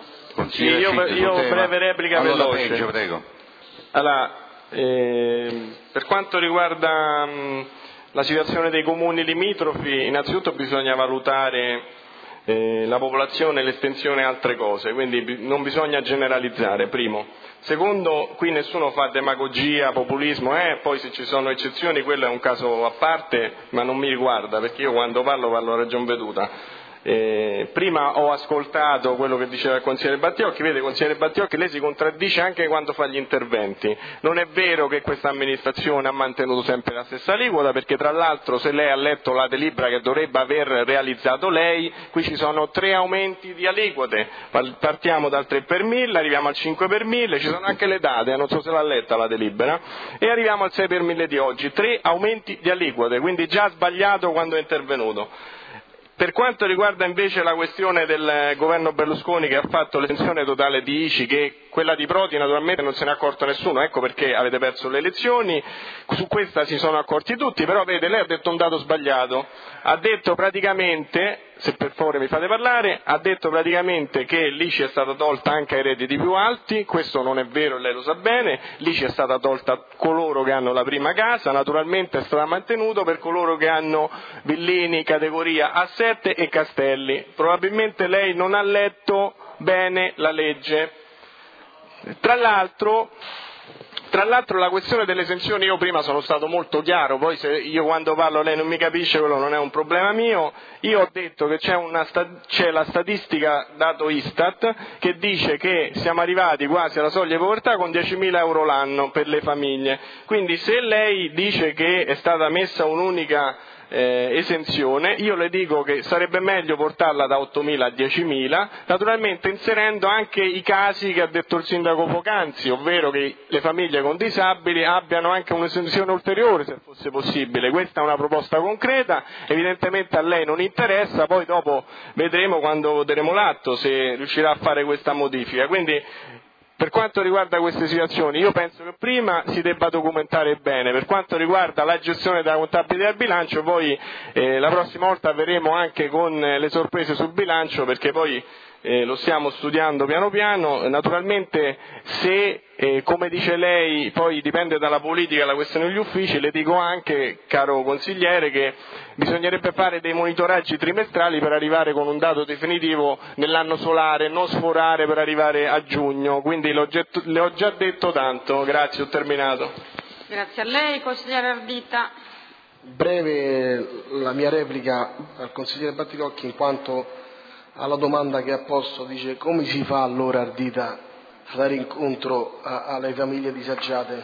Io breve replica allora, veloce. Pence, prego. Allora, per quanto riguarda la situazione dei comuni limitrofi, innanzitutto bisogna valutare la popolazione, l'estensione e altre cose, quindi non bisogna generalizzare, primo. Secondo, qui nessuno fa demagogia, populismo, poi se ci sono eccezioni quello è un caso a parte, ma non mi riguarda, perché io quando parlo a ragion veduta. Prima ho ascoltato quello che diceva il consigliere Battiocchi. Vede, consigliere Battiocchi, lei si contraddice anche quando fa gli interventi. Non è vero che questa amministrazione ha mantenuto sempre la stessa aliquota, perché tra l'altro, se lei ha letto la delibera che dovrebbe aver realizzato lei, qui ci sono 3 aumenti di aliquote. Partiamo dal 3 per 1000, arriviamo al 5 per 1000, ci sono anche le date, non so se l'ha letta la delibera, e arriviamo al 6 per 1000 di oggi. 3 aumenti di aliquote, quindi già sbagliato quando è intervenuto. Per quanto riguarda invece la questione del governo Berlusconi, che ha fatto l'esenzione totale di ICI, che quella di Prodi naturalmente non se ne è accorto nessuno, ecco perché avete perso le elezioni, su questa si sono accorti tutti, però vede, lei ha detto un dato sbagliato, ha detto praticamente, se per favore mi fate parlare, ha detto praticamente che l'ICI è stata tolta anche ai redditi più alti. Questo non è vero e lei lo sa bene, l'ICI è stata tolta a coloro che hanno la prima casa, naturalmente è stata mantenuta per coloro che hanno villini categoria A7 e castelli. Probabilmente lei non ha letto bene la legge. Tra l'altro la questione delle esenzioni, io prima sono stato molto chiaro, poi se io quando parlo lei non mi capisce, quello non è un problema mio. Io ho detto che c'è la statistica dato Istat che dice che siamo arrivati quasi alla soglia di povertà con 10.000 euro l'anno per le famiglie. Quindi se lei dice che è stata messa un'unica esenzione, io le dico che sarebbe meglio portarla da 8.000 a 10.000, naturalmente inserendo anche i casi che ha detto il sindaco poc'anzi, ovvero che le famiglie con disabili abbiano anche un'esenzione ulteriore se fosse possibile. Questa è una proposta concreta, evidentemente a lei non interessa, poi dopo vedremo quando voteremo l'atto se riuscirà a fare questa modifica. Quindi per quanto riguarda queste situazioni, io penso che prima si debba documentare bene. Per quanto riguarda la gestione della contabilità del bilancio, poi la prossima volta verremo anche con le sorprese sul bilancio, perché poi lo stiamo studiando piano piano. Naturalmente se, come dice lei, poi dipende dalla politica la questione degli uffici, le dico anche, caro consigliere, che bisognerebbe fare dei monitoraggi trimestrali per arrivare con un dato definitivo nell'anno solare, non sforare per arrivare a giugno. Quindi le ho già detto tanto. Grazie, ho terminato. Grazie a lei, consigliere Ardita. Breve la mia replica al consigliere Battilocchi, in quanto alla domanda che ha posto, dice: come si fa allora, Ardita, a dare incontro alle famiglie disagiate?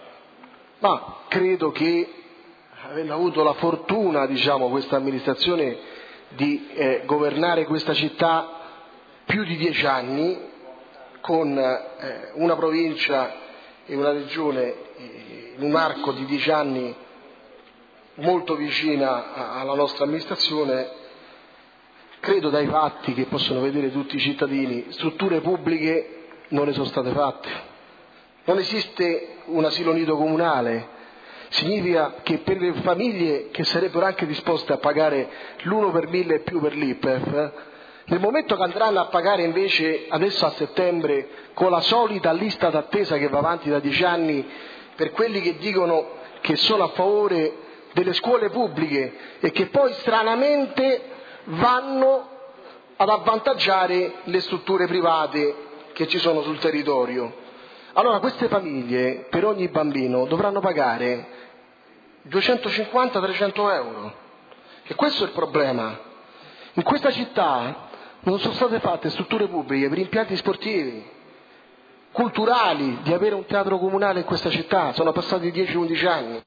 Ma credo che, avendo avuto la fortuna, questa amministrazione, di governare questa città più di 10 anni, con una provincia e una regione in un arco di 10 anni molto vicina alla nostra amministrazione, credo dai fatti che possono vedere tutti i cittadini, strutture pubbliche non ne sono state fatte. Non esiste un asilo nido comunale. Significa che per le famiglie che sarebbero anche disposte a pagare l'1 per 1000 e più per l'IRPEF, nel momento che andranno a pagare invece adesso a settembre con la solita lista d'attesa che va avanti da 10 anni per quelli che dicono che sono a favore delle scuole pubbliche e che poi stranamente vanno ad avvantaggiare le strutture private che ci sono sul territorio. Allora queste famiglie per ogni bambino dovranno pagare 250-300 euro. E questo è il problema. In questa città non sono state fatte strutture pubbliche per impianti sportivi, culturali, di avere un teatro comunale in questa città. Sono passati 10-11 anni.